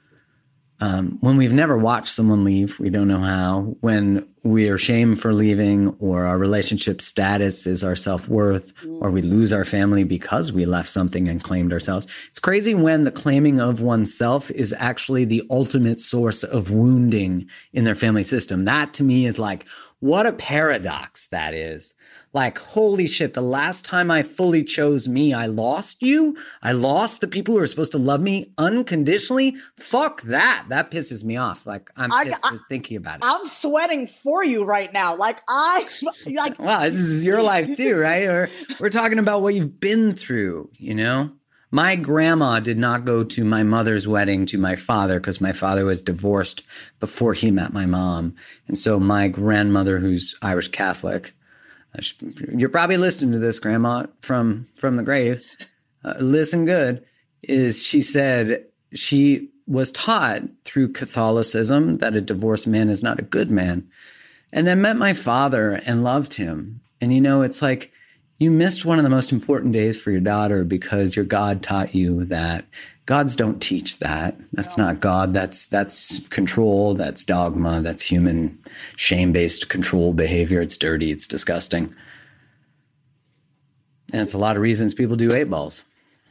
When we've never watched someone leave, we don't know how. When we are shamed for leaving, or our relationship status is our self-worth, or we lose our family because we left something and claimed ourselves. It's crazy when the claiming of oneself is actually the ultimate source of wounding in their family system. That to me is like, what a paradox that is. Like, holy shit, the last time I fully chose me, I lost you. I lost the people who are supposed to love me unconditionally. Fuck that. That pisses me off. Like, I'm pissed just thinking about it. I'm sweating for you right now. Wow, this is your life too, right? We're talking about what you've been through, My grandma did not go to my mother's wedding to my father because my father was divorced before he met my mom. And so my grandmother, who's Irish Catholic, you're probably listening to this, Grandma, from the grave. Listen good. She said she was taught through Catholicism that a divorced man is not a good man, and then met my father and loved him. And it's like, you missed one of the most important days for your daughter because your God taught you that. Gods don't teach that. That's not God. That's control. That's dogma. That's human shame-based control behavior. It's dirty. It's disgusting. And it's a lot of reasons people do 8 balls.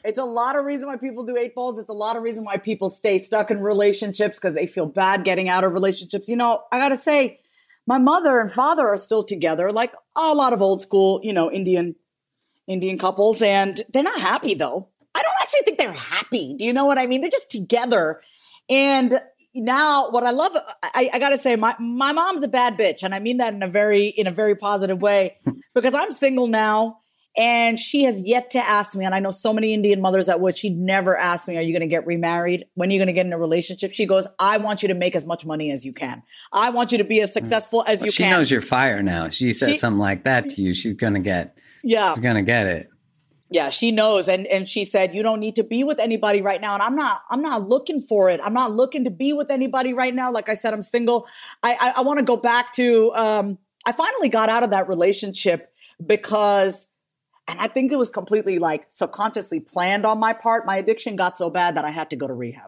It's a lot of reason why people do 8 balls. It's a lot of reason why people stay stuck in relationships because they feel bad getting out of relationships. You know, I got to say, my mother and father are still together, like a lot of old school, you know, Indian couples. And they're not happy, though. I don't actually think they're happy. Do you know what I mean? They're just together. And now what I love, I got to say, my mom's a bad bitch. And I mean that in a very positive way because I'm single now. And she has yet to ask me, and I know so many Indian mothers that would, she'd never ask me, are you going to get remarried? When are you going to get in a relationship? She goes, I want you to make as much money as you can. I want you to be as successful as you she can. She knows you're fire now. She said something like that to you. She's going to get it. Yeah, she knows. And she said, you don't need to be with anybody right now. And I'm not looking for it. I'm not looking to be with anybody right now. Like I said, I'm single. I want to go back to, I finally got out of that relationship because, and I think it was completely like subconsciously planned on my part. My addiction got so bad that I had to go to rehab.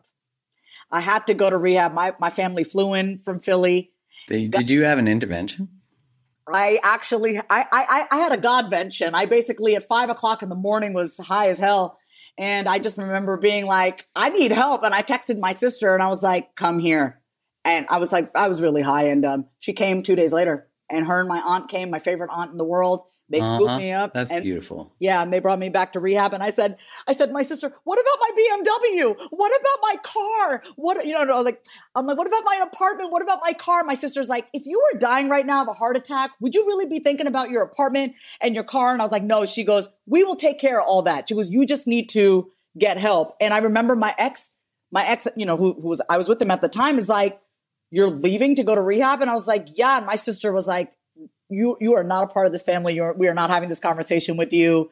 My family flew in from Philly. Did you have an intervention? I actually, I had a Godvention. I basically at 5:00 in the morning was high as hell. And I just remember being like, I need help. And I texted my sister and I was like, come here. And I was like, I was really high. And she came 2 days later and her and my aunt came, my favorite aunt in the world. They scooped me up. That's beautiful. Yeah. And they brought me back to rehab. And I said, my sister, what about my BMW? What about my car? I'm like, what about my apartment? What about my car? My sister's like, if you were dying right now of a heart attack, would you really be thinking about your apartment and your car? And I was like, no. She goes, we will take care of all that. She goes, you just need to get help. And I remember my ex, you know, who I was with him at the time is like, you're leaving to go to rehab? And I was like, yeah. And my sister was like, you are not a part of this family. We are not having this conversation with you.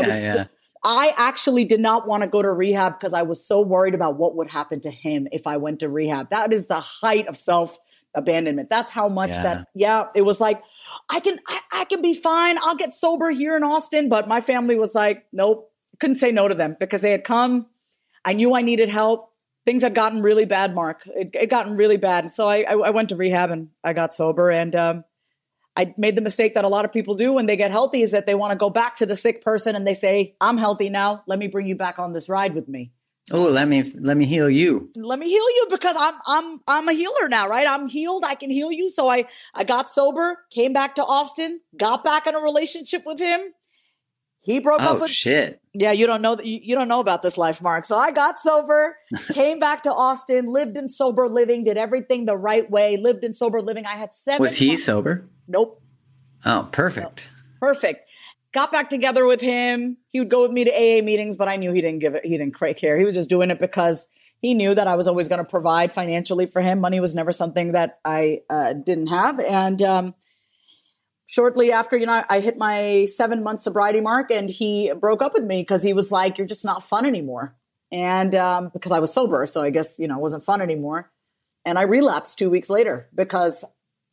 I actually did not want to go to rehab because I was so worried about what would happen to him if I went to rehab. That is the height of self-abandonment. That's how much it was like, I can be fine. I'll get sober here in Austin. But my family was like, nope, couldn't say no to them because they had come. I knew I needed help. Things had gotten really bad, Mark. It gotten really bad. So I went to rehab and I got sober and, I made the mistake that a lot of people do when they get healthy is that they want to go back to the sick person and they say, I'm healthy now. Let me bring you back on this ride with me. Oh, let me heal you. Let me heal you because I'm a healer now, right? I'm healed. I can heal you. So I got sober, came back to Austin, got back in a relationship with him. He broke up with shit. Yeah, you don't know about this life, Mark. So I got sober, came back to Austin, lived in sober living, did everything the right way, lived in sober living. I had 7 Was he sober? Nope. Oh, perfect. No. Perfect. Got back together with him. He would go with me to AA meetings, but I knew he didn't care. He was just doing it because he knew that I was always going to provide financially for him. Money was never something that I didn't have. And shortly after, I hit my 7-month sobriety mark and he broke up with me because he was like, you're just not fun anymore. And because I was sober. So I guess, it wasn't fun anymore. And I relapsed 2 weeks later because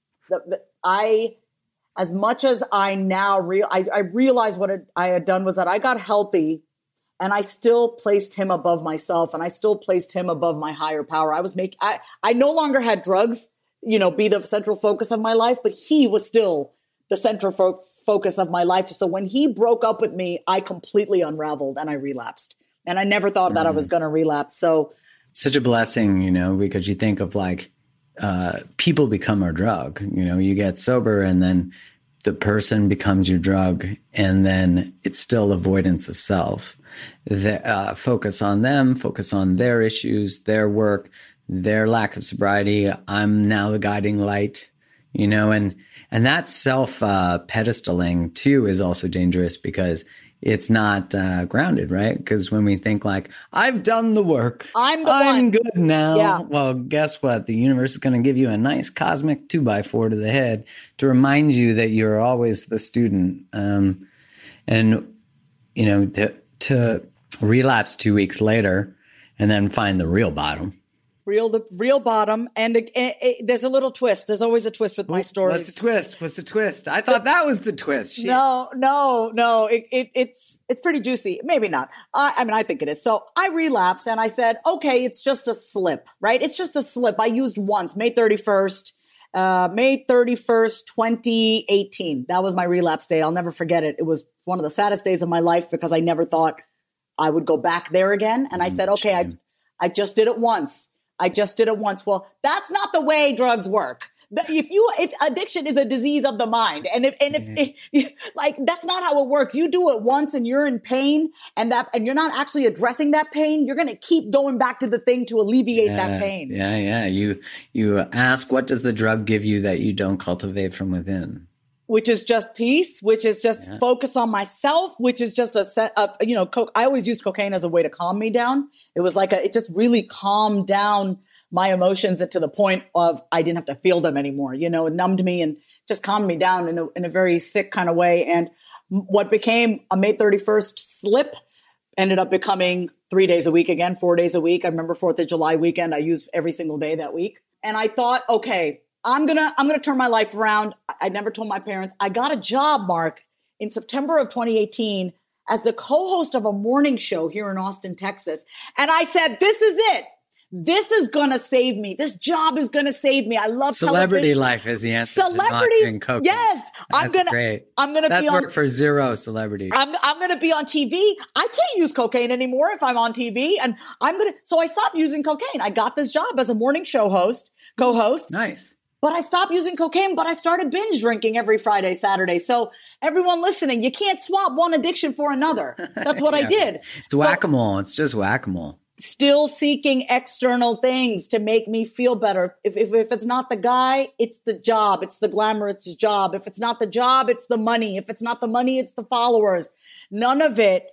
as much as I now I realized what I had done was that I got healthy and I still placed him above myself and I still placed him above my higher power. I no longer had drugs, be the central focus of my life, but he was still the central focus of my life. So when he broke up with me, I completely unraveled and I relapsed. And I never thought that I was going to relapse. So such a blessing, because you think of like people become our drug. You get sober and then the person becomes your drug, and then it's still avoidance of self. Focus on them, focus on their issues, their work, their lack of sobriety. I'm now the guiding light, and that self pedestaling too is also dangerous because it's not grounded, right? Because when we think like, I've done the work, I'm good now. Yeah. Well, guess what? The universe is going to give you a nice cosmic 2x4 to the head to remind you that you're always the student. To relapse 2 weeks later and then find the real bottom. The real bottom. And there's a little twist. There's always a twist with my story. What's the twist? I thought that was the twist. Shit. No. It's pretty juicy. Maybe not. I think it is. So I relapsed and I said, okay, it's just a slip, right? It's just a slip. I used once, May 31st, 2018. That was my relapse day. I'll never forget it. It was one of the saddest days of my life because I never thought I would go back there again. And I said, okay, I just did it once. Well, that's not the way drugs work. If addiction is a disease of the mind, and if like, that's not how it works. You do it once and you're in pain and you're not actually addressing that pain. You're going to keep going back to the thing to alleviate that pain. Yeah. You ask, what does the drug give you that you don't cultivate from within? Which is just peace, which is just focus on myself, which is just a set of, I always use cocaine as a way to calm me down. It was like it just really calmed down my emotions to the point of I didn't have to feel them anymore. It numbed me and just calmed me down in a very sick kind of way. And what became a May 31st slip ended up becoming 3 days a week again, 4 days a week. I remember 4th of July weekend, I used every single day that week. And I thought, okay, I'm gonna turn my life around. I never told my parents. I got a job, Mark, in September of 2018 as the co-host of a morning show here in Austin, Texas. And I said, this is it. This is going to save me. This job is going to save me. I love celebrity television. Life is the answer. Celebrity. To yes. I'm going to That's be on work for zero celebrities. I'm going to be on TV. I can't use cocaine anymore if I'm on TV, and so I stopped using cocaine. I got this job as a morning show co-host. Nice. But I stopped using cocaine, but I started binge drinking every Friday, Saturday. So everyone listening, you can't swap one addiction for another. That's what I did. It's whack-a-mole. It's just whack-a-mole. Still seeking external things to make me feel better. If it's not the guy, it's the job. It's the glamorous job. If it's not the job, it's the money. If it's not the money, it's the followers. None of it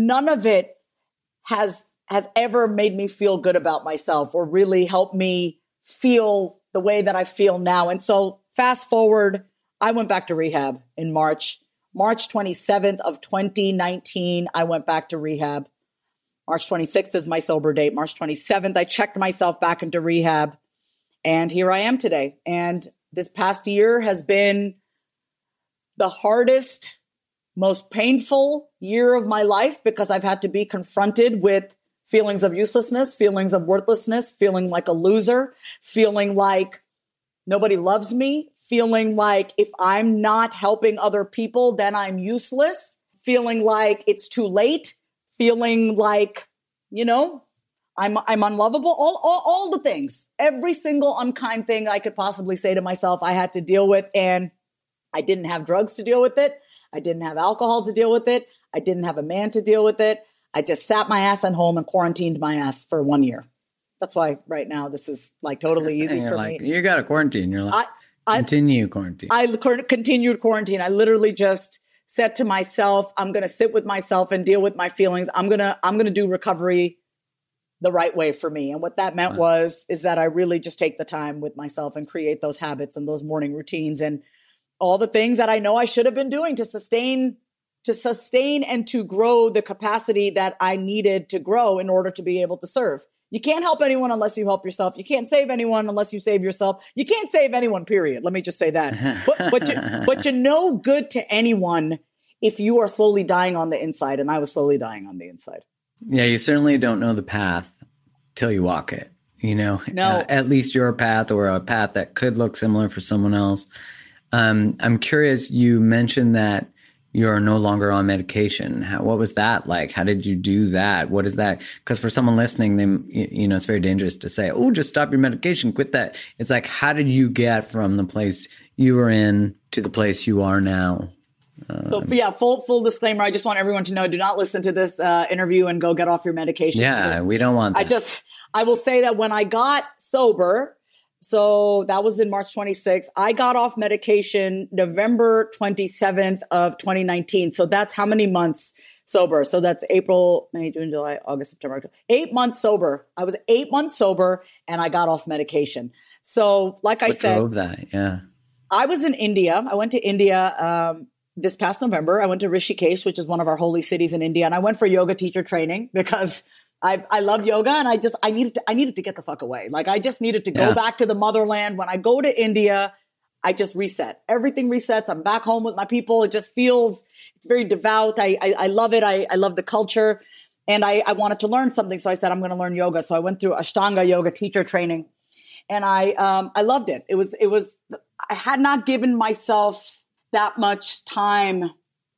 has ever made me feel good about myself or really helped me feel the way that I feel now. And so fast forward, I went back to rehab in March 27th of 2019. I went back to rehab. March 26th is my sober date. March 27th, I checked myself back into rehab, and here I am today. And this past year has been the hardest, most painful year of my life because I've had to be confronted with feelings of uselessness, feelings of worthlessness, feeling like a loser, feeling like nobody loves me, feeling like if I'm not helping other people, then I'm useless, feeling like it's too late, feeling like, I'm unlovable, all the things, every single unkind thing I could possibly say to myself, I had to deal with. And I didn't have drugs to deal with it. I didn't have alcohol to deal with it. I didn't have a man to deal with it. I just sat my ass at home and quarantined my ass for 1 year. That's why right now this is like totally easy for me. You got to quarantine. You're like, continue quarantine. I continued quarantine. I literally just said to myself, I'm going to sit with myself and deal with my feelings. I'm going to do recovery the right way for me. And what that meant is that I really just take the time with myself and create those habits and those morning routines and all the things that I know I should have been doing to sustain and to grow the capacity that I needed to grow in order to be able to serve. You can't help anyone unless you help yourself. You can't save anyone unless you save yourself. You can't save anyone, period. Let me just say that. But you're no good to anyone if you are slowly dying on the inside. And I was slowly dying on the inside. Yeah, you certainly don't know the path till you walk it. No. At least your path or a path that could look similar for someone else. I'm curious, you mentioned that you're no longer on medication. What was that like? How did you do that? What is that? Because for someone listening, it's very dangerous to say, oh, just stop your medication, quit that. It's like, how did you get from the place you were in to the place you are now? Full disclaimer. I just want everyone to know, do not listen to this interview and go get off your medication. Yeah, we don't want that. I will say that when I got sober, so that was in March 26th. I got off medication November 27th of 2019. So that's how many months sober? So that's April, May, June, July, August, September, October. 8 months sober. I was 8 months sober and I got off medication. So like I said, drove that? Yeah. I was in India. I went to India this past November. I went to Rishikesh, which is one of our holy cities in India. And I went for yoga teacher training because I love yoga and I needed to get the fuck away. Like I just needed to go back to the motherland. When I go to India, I just reset. Everything resets. I'm back home with my people. It just feels, it's very devout. I love it. I love the culture and I wanted to learn something. So I said, I'm going to learn yoga. So I went through Ashtanga yoga teacher training and I loved it. It was, I had not given myself that much time.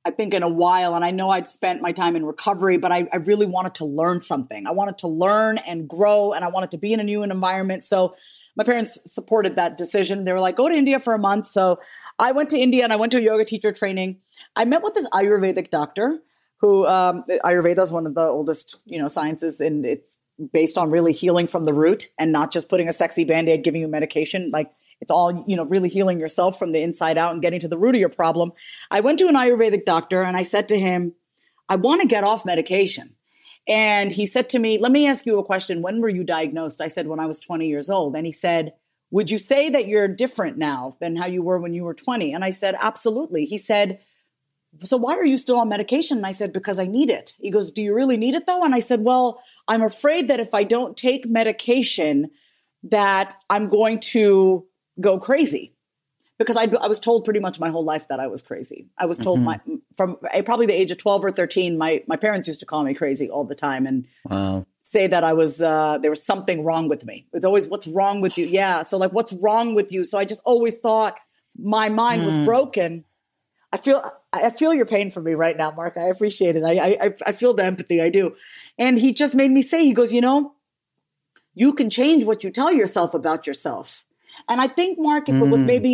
I think, in a while. And I know I'd spent my time in recovery, but I really wanted to learn something. I wanted to learn and grow, and I wanted to be in a new environment. So my parents supported that decision. They were like, go to India for a month. So I went to India and I went to yoga teacher training. I met with this Ayurvedic doctor who Ayurveda is one of the oldest, sciences, and it's based on really healing from the root and not just putting a sexy Band-Aid, giving you medication. Like, it's all, really healing yourself from the inside out and getting to the root of your problem. I went to an Ayurvedic doctor and I said to him, I want to get off medication. And he said to me, let me ask you a question. When were you diagnosed? I said, when I was 20 years old. And he said, would you say that you're different now than how you were when you were 20? And I said, absolutely. He said, so why are you still on medication? And I said, because I need it. He goes, do you really need it though? And I said, well, I'm afraid that if I don't take medication, that I'm going to go crazy. Because I was told pretty much my whole life that I was crazy. I was told from probably the age of 12 or 13, my parents used to call me crazy all the time and say that I was, there was something wrong with me. It's always, what's wrong with you? Yeah. So like, what's wrong with you? So I just always thought my mind was broken. I feel your pain for me right now, Mark. I appreciate it. I feel the empathy. I do. And he just made me say, he goes, you can change what you tell yourself about yourself. And I think, Mark, if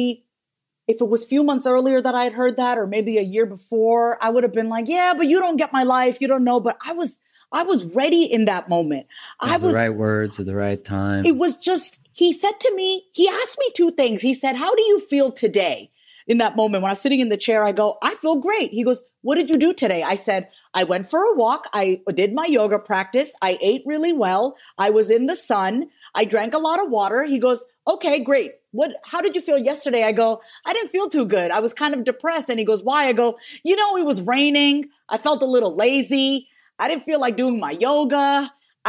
it was a few months earlier that I had heard that, or maybe a year before, I would have been like, yeah, but you don't get my life. You don't know. But I was ready in that moment. I was the right words at the right time. It was just, he said to me, he asked me two things. He said, how do you feel today? In that moment, when I was sitting in the chair, I go, I feel great. He goes, what did you do today? I said, I went for a walk. I did my yoga practice. I ate really well. I was in the sun. I drank a lot of water. He goes, okay, great. How did you feel yesterday? I go, I didn't feel too good. I was kind of depressed. And he goes, why? I go, it was raining. I felt a little lazy. I didn't feel like doing my yoga.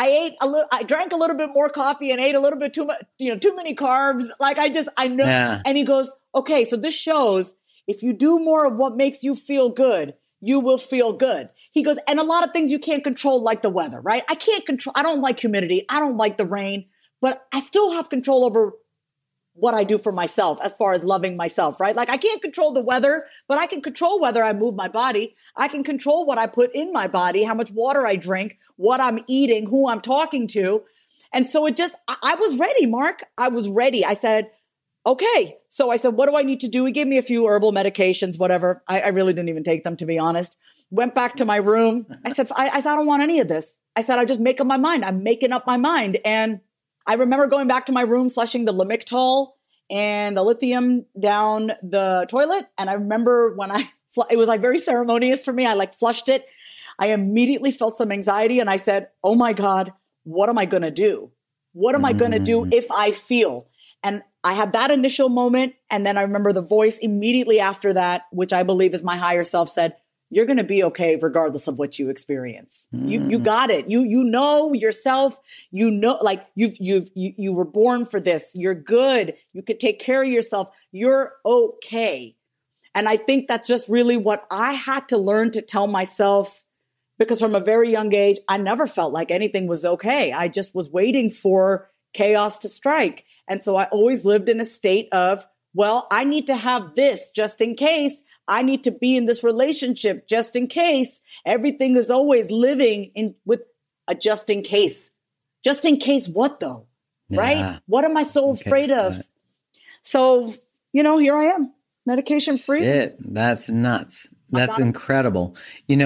I drank a little bit more coffee and ate a little bit too much, too many carbs. Like I know. Yeah. And he goes, okay, so this shows if you do more of what makes you feel good, you will feel good. He goes, and a lot of things you can't control, like the weather, right? I don't like humidity. I don't like the rain, but I still have control over what I do for myself as far as loving myself, right? Like I can't control the weather, but I can control whether I move my body. I can control what I put in my body, how much water I drink, what I'm eating, who I'm talking to. And so I was ready, Mark. I was ready. I said, okay. So I said, what do I need to do? He gave me a few herbal medications, whatever. I really didn't even take them, to be honest. Went back to my room. I said, I don't want any of this. I said, I just make up my mind. I'm making up my mind. And I remember going back to my room, flushing the Lamictal and the lithium down the toilet. And I remember when it was like very ceremonious for me. I flushed it. I immediately felt some anxiety and I said, oh my God, what am I going to do? What am I going to do if I feel? And I had that initial moment. And then I remember the voice immediately after that, which I believe is my higher self, said, you're going to be okay regardless of what you experience. You got it. You know yourself, like you were born for this. You're good. You could take care of yourself. You're okay. And I think that's just really what I had to learn to tell myself, because from a very young age, I never felt like anything was okay. I just was waiting for chaos to strike. And so I always lived in a state of, well, I need to have this just in case. I need to be in this relationship just in case. Everything is always living with a just in case. Just in case what though? Yeah. Right? What am I so afraid of? What? So, here I am, medication free. Shit, that's nuts. That's incredible.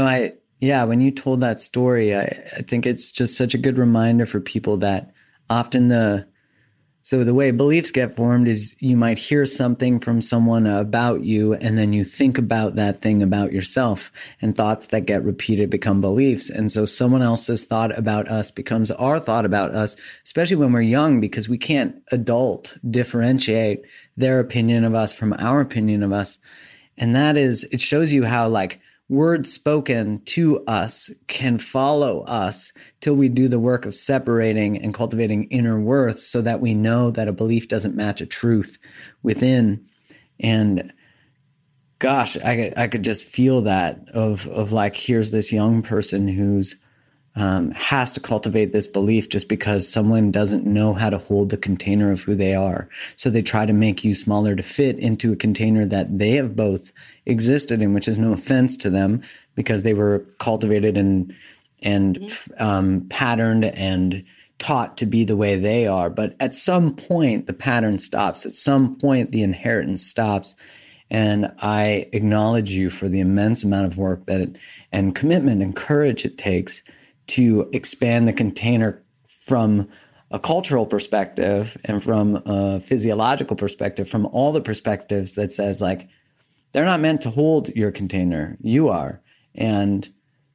When you told that story, I think it's just such a good reminder for people that often so the way beliefs get formed is you might hear something from someone about you, and then you think about that thing about yourself, and thoughts that get repeated become beliefs. And so someone else's thought about us becomes our thought about us, especially when we're young, because we can't differentiate their opinion of us from our opinion of us. And it shows you how words spoken to us can follow us till we do the work of separating and cultivating inner worth, so that we know that a belief doesn't match a truth within. And gosh, I could just feel that of here's this young person who's has to cultivate this belief just because someone doesn't know how to hold the container of who they are. So they try to make you smaller to fit into a container that they have both existed in, which is no offense to them because they were cultivated and patterned and taught to be the way they are. But at some point, the pattern stops. At some point, the inheritance stops. And I acknowledge you for the immense amount of work and commitment and courage it takes to expand the container from a cultural perspective and from a physiological perspective, from all the perspectives that says like, they're not meant to hold your container. You are. And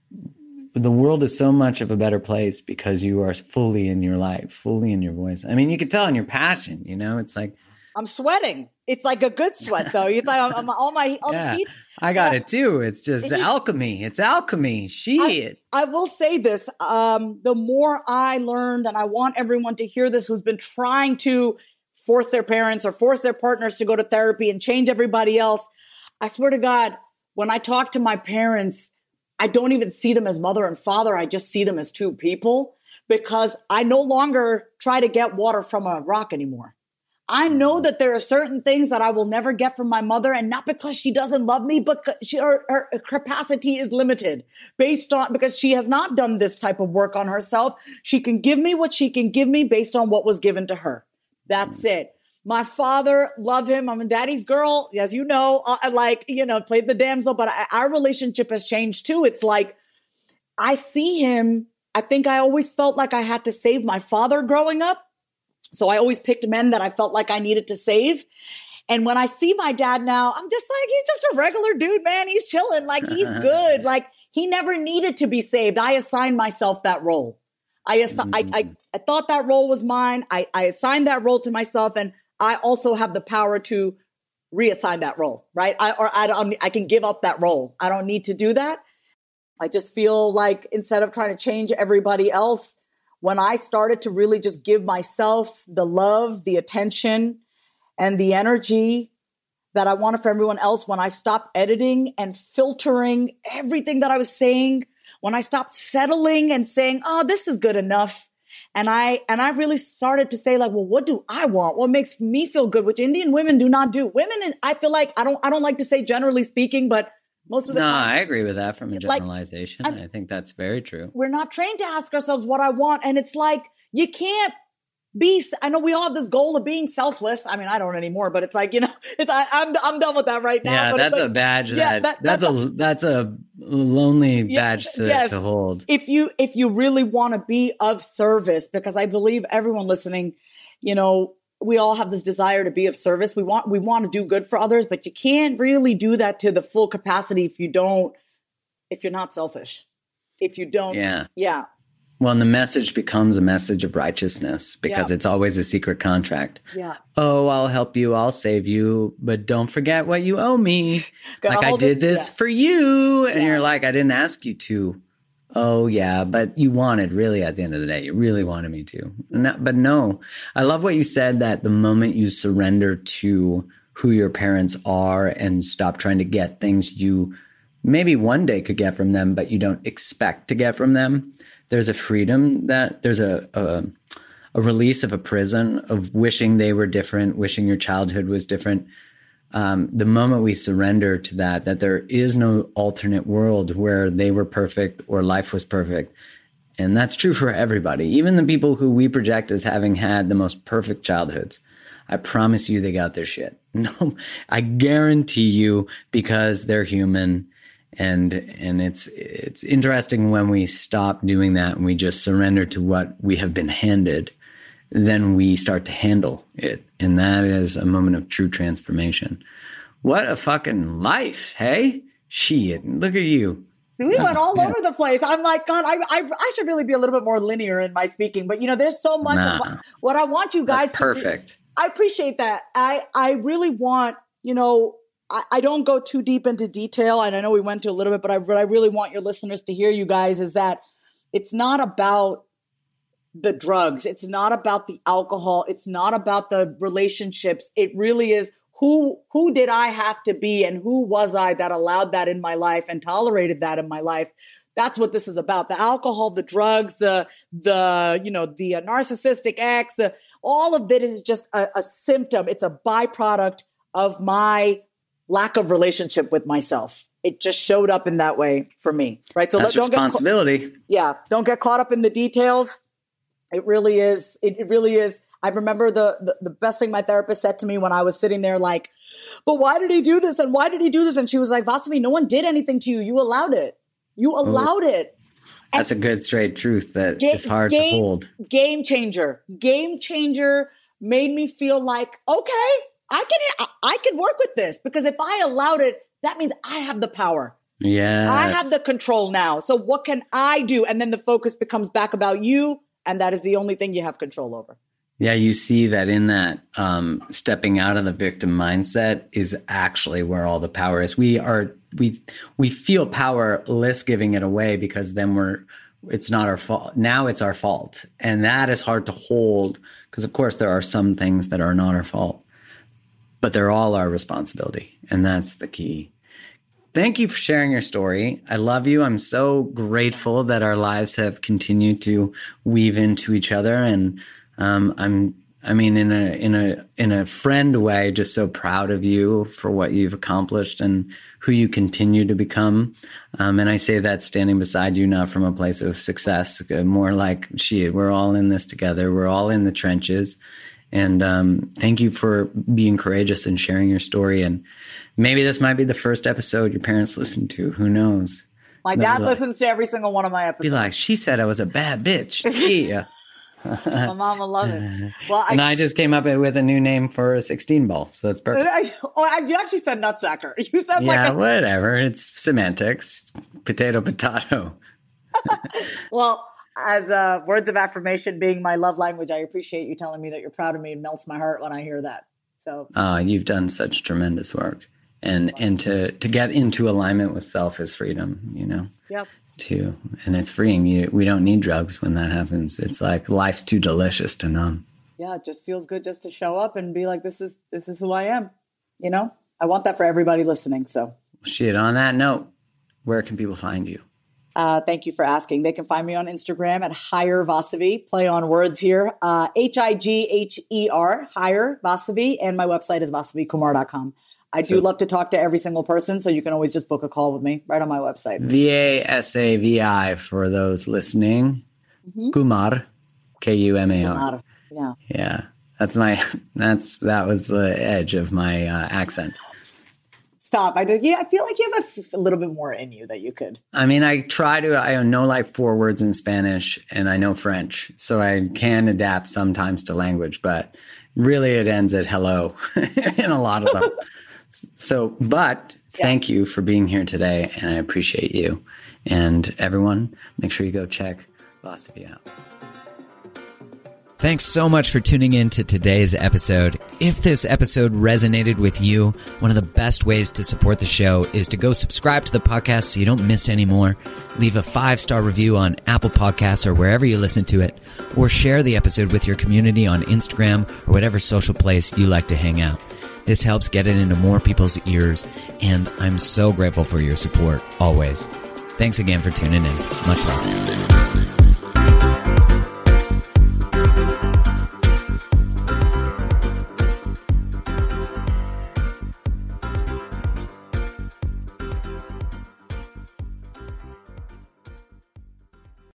the world is so much of a better place because you are fully in your light, fully in your voice. I mean, you can tell in your passion, it's like. I'm sweating. It's like a good sweat though. It's like I'm on the feet. I got it too. It's just alchemy. It's alchemy. Shit. I will say this. The more I learned, and I want everyone to hear this who's been trying to force their parents or force their partners to go to therapy and change everybody else. I swear to God, when I talk to my parents, I don't even see them as mother and father. I just see them as two people because I no longer try to get water from a rock anymore. I know that there are certain things that I will never get from my mother, and not because she doesn't love me, but her capacity is limited because she has not done this type of work on herself. She can give me what she can give me based on what was given to her. That's it. My father, love him. I'm a daddy's girl. As you know, played the damsel, but our relationship has changed too. It's like, I see him. I think I always felt like I had to save my father growing up. So I always picked men that I felt like I needed to save. And when I see my dad now, I'm just like, he's just a regular dude, man. He's chilling. Like, he's good. Like, he never needed to be saved. I assigned myself that role. I thought that role was mine. I assigned that role to myself. And I also have the power to reassign that role, right? I can give up that role. I don't need to do that. I just feel like instead of trying to change everybody else, when I started to really just give myself the love, the attention, and the energy that I wanted for everyone else, when I stopped editing and filtering everything that I was saying, when I stopped settling and saying, oh, this is good enough. And I really started to say, like, well, what do I want? What makes me feel good? Which Indian women do not do. Women, I feel like, I don't like to say generally speaking, but most of the time. I agree with that from a generalization. I think that's very true. We're not trained to ask ourselves what I want. And it's like, you can't be, I know we all have this goal of being selfless. I mean, I don't anymore, but it's like, I'm done with that right now. Yeah, but that's a badge that's a lonely badge to hold. If you really want to be of service, because I believe everyone listening, we all have this desire to be of service. We want to do good for others, but you can't really do that to the full capacity if you're not selfish. If you don't. Yeah. Well, and the message becomes a message of righteousness because it's always a secret contract. Yeah. Oh, I'll help you. I'll save you. But don't forget what you owe me. Like I did this for you. And you're like, I didn't ask you to. Oh, yeah. But you wanted really at the end of the day. You really wanted me to. But no, I love what you said that the moment you surrender to who your parents are and stop trying to get things you maybe one day could get from them, but you don't expect to get from them. There's a freedom there's a release of a prison of wishing they were different, wishing your childhood was different. The moment we surrender to that there is no alternate world where they were perfect or life was perfect. And that's true for everybody, even the people who we project as having had the most perfect childhoods. I promise you they got their shit. No, I guarantee you because they're human. And it's interesting when we stop doing that and we just surrender to what we have been handed, then we start to handle it. And that is a moment of true transformation. What a fucking life, hey? Shit, look at you. We went all over the place. I'm like, God, I should really be a little bit more linear in my speaking. But, there's so much of what I want you guys to perfect. I appreciate that. I really want, I don't go too deep into detail, and I know we went to a little bit, but I really want your listeners to hear you guys is that it's not about the drugs. It's not about the alcohol. It's not about the relationships. It really is who did I have to be and who was I that allowed that in my life and tolerated that in my life That's what this is about. The alcohol, the drugs, the narcissistic ex, all of it is just a symptom. It's a byproduct of my lack of relationship with myself. It just showed up in that way for me, right? So that's responsibility. Don't get caught up in the details. It really is. It really is. I remember the best thing my therapist said to me when I was sitting there like, but why did he do this? And why did he do this? And she was like, Vasavi, no one did anything to you. You allowed it. You allowed it. And that's a good straight truth that is hard to hold. Game changer made me feel like, okay, I can work with this, because if I allowed it, that means I have the power. Yeah. I have the control now. So what can I do? And then the focus becomes back about you. And that is the only thing you have control over. Yeah, you see that in that stepping out of the victim mindset is actually where all the power is. We feel powerless giving it away, because then it's not our fault. Now it's our fault. And that is hard to hold, because of course there are some things that are not our fault, but they're all our responsibility. And that's the key. Thank you for sharing your story. I love you. I'm so grateful that our lives have continued to weave into each other. And in a friend way, just so proud of you for what you've accomplished and who you continue to become. And I say that standing beside you, not from a place of success, more like, we're all in this together. We're all in the trenches. And thank you for being courageous and sharing your story. And maybe this might be the first episode your parents listen to. Who knows? My dad listens to every single one of my episodes. Be like, she said I was a bad bitch. Yeah. My mom will love it. Well, I just came up with a new name for a 16 ball, so that's perfect. You actually said nutsacker. You said whatever. It's semantics. Potato. Well, as words of affirmation being my love language, I appreciate you telling me that you're proud of me. It melts my heart when I hear that. So you've done such tremendous work, and to get into alignment with self is freedom. Yep. Too, and it's freeing. We don't need drugs when that happens. It's like life's too delicious to numb. Yeah, it just feels good just to show up and be like, this is who I am. I want that for everybody listening. So on that note, where can people find you? Thank you for asking. They can find me on Instagram at Higher Vasavi, play on words here, HIGHER, Higher Vasavi, and my website is vasavikumar.com. I do love to talk to every single person, so you can always just book a call with me right on my website. VASAVI for those listening. Mm-hmm. Kumar, KUMAR. Yeah. Yeah. That was the edge of my accent. Stop. I feel like you have a little bit more in you that you could. I mean, I know like 4 words in Spanish, and I know French, so I can adapt sometimes to language, but really it ends at hello in a lot of them. Thank you for being here today, and I appreciate you. And everyone, make sure you go check Vasavi out. Thanks so much for tuning in to today's episode. If this episode resonated with you, one of the best ways to support the show is to go subscribe to the podcast so you don't miss any more. Leave a 5-star review on Apple Podcasts or wherever you listen to it, or share the episode with your community on Instagram or whatever social place you like to hang out. This helps get it into more people's ears, and I'm so grateful for your support, always. Thanks again for tuning in. Much love.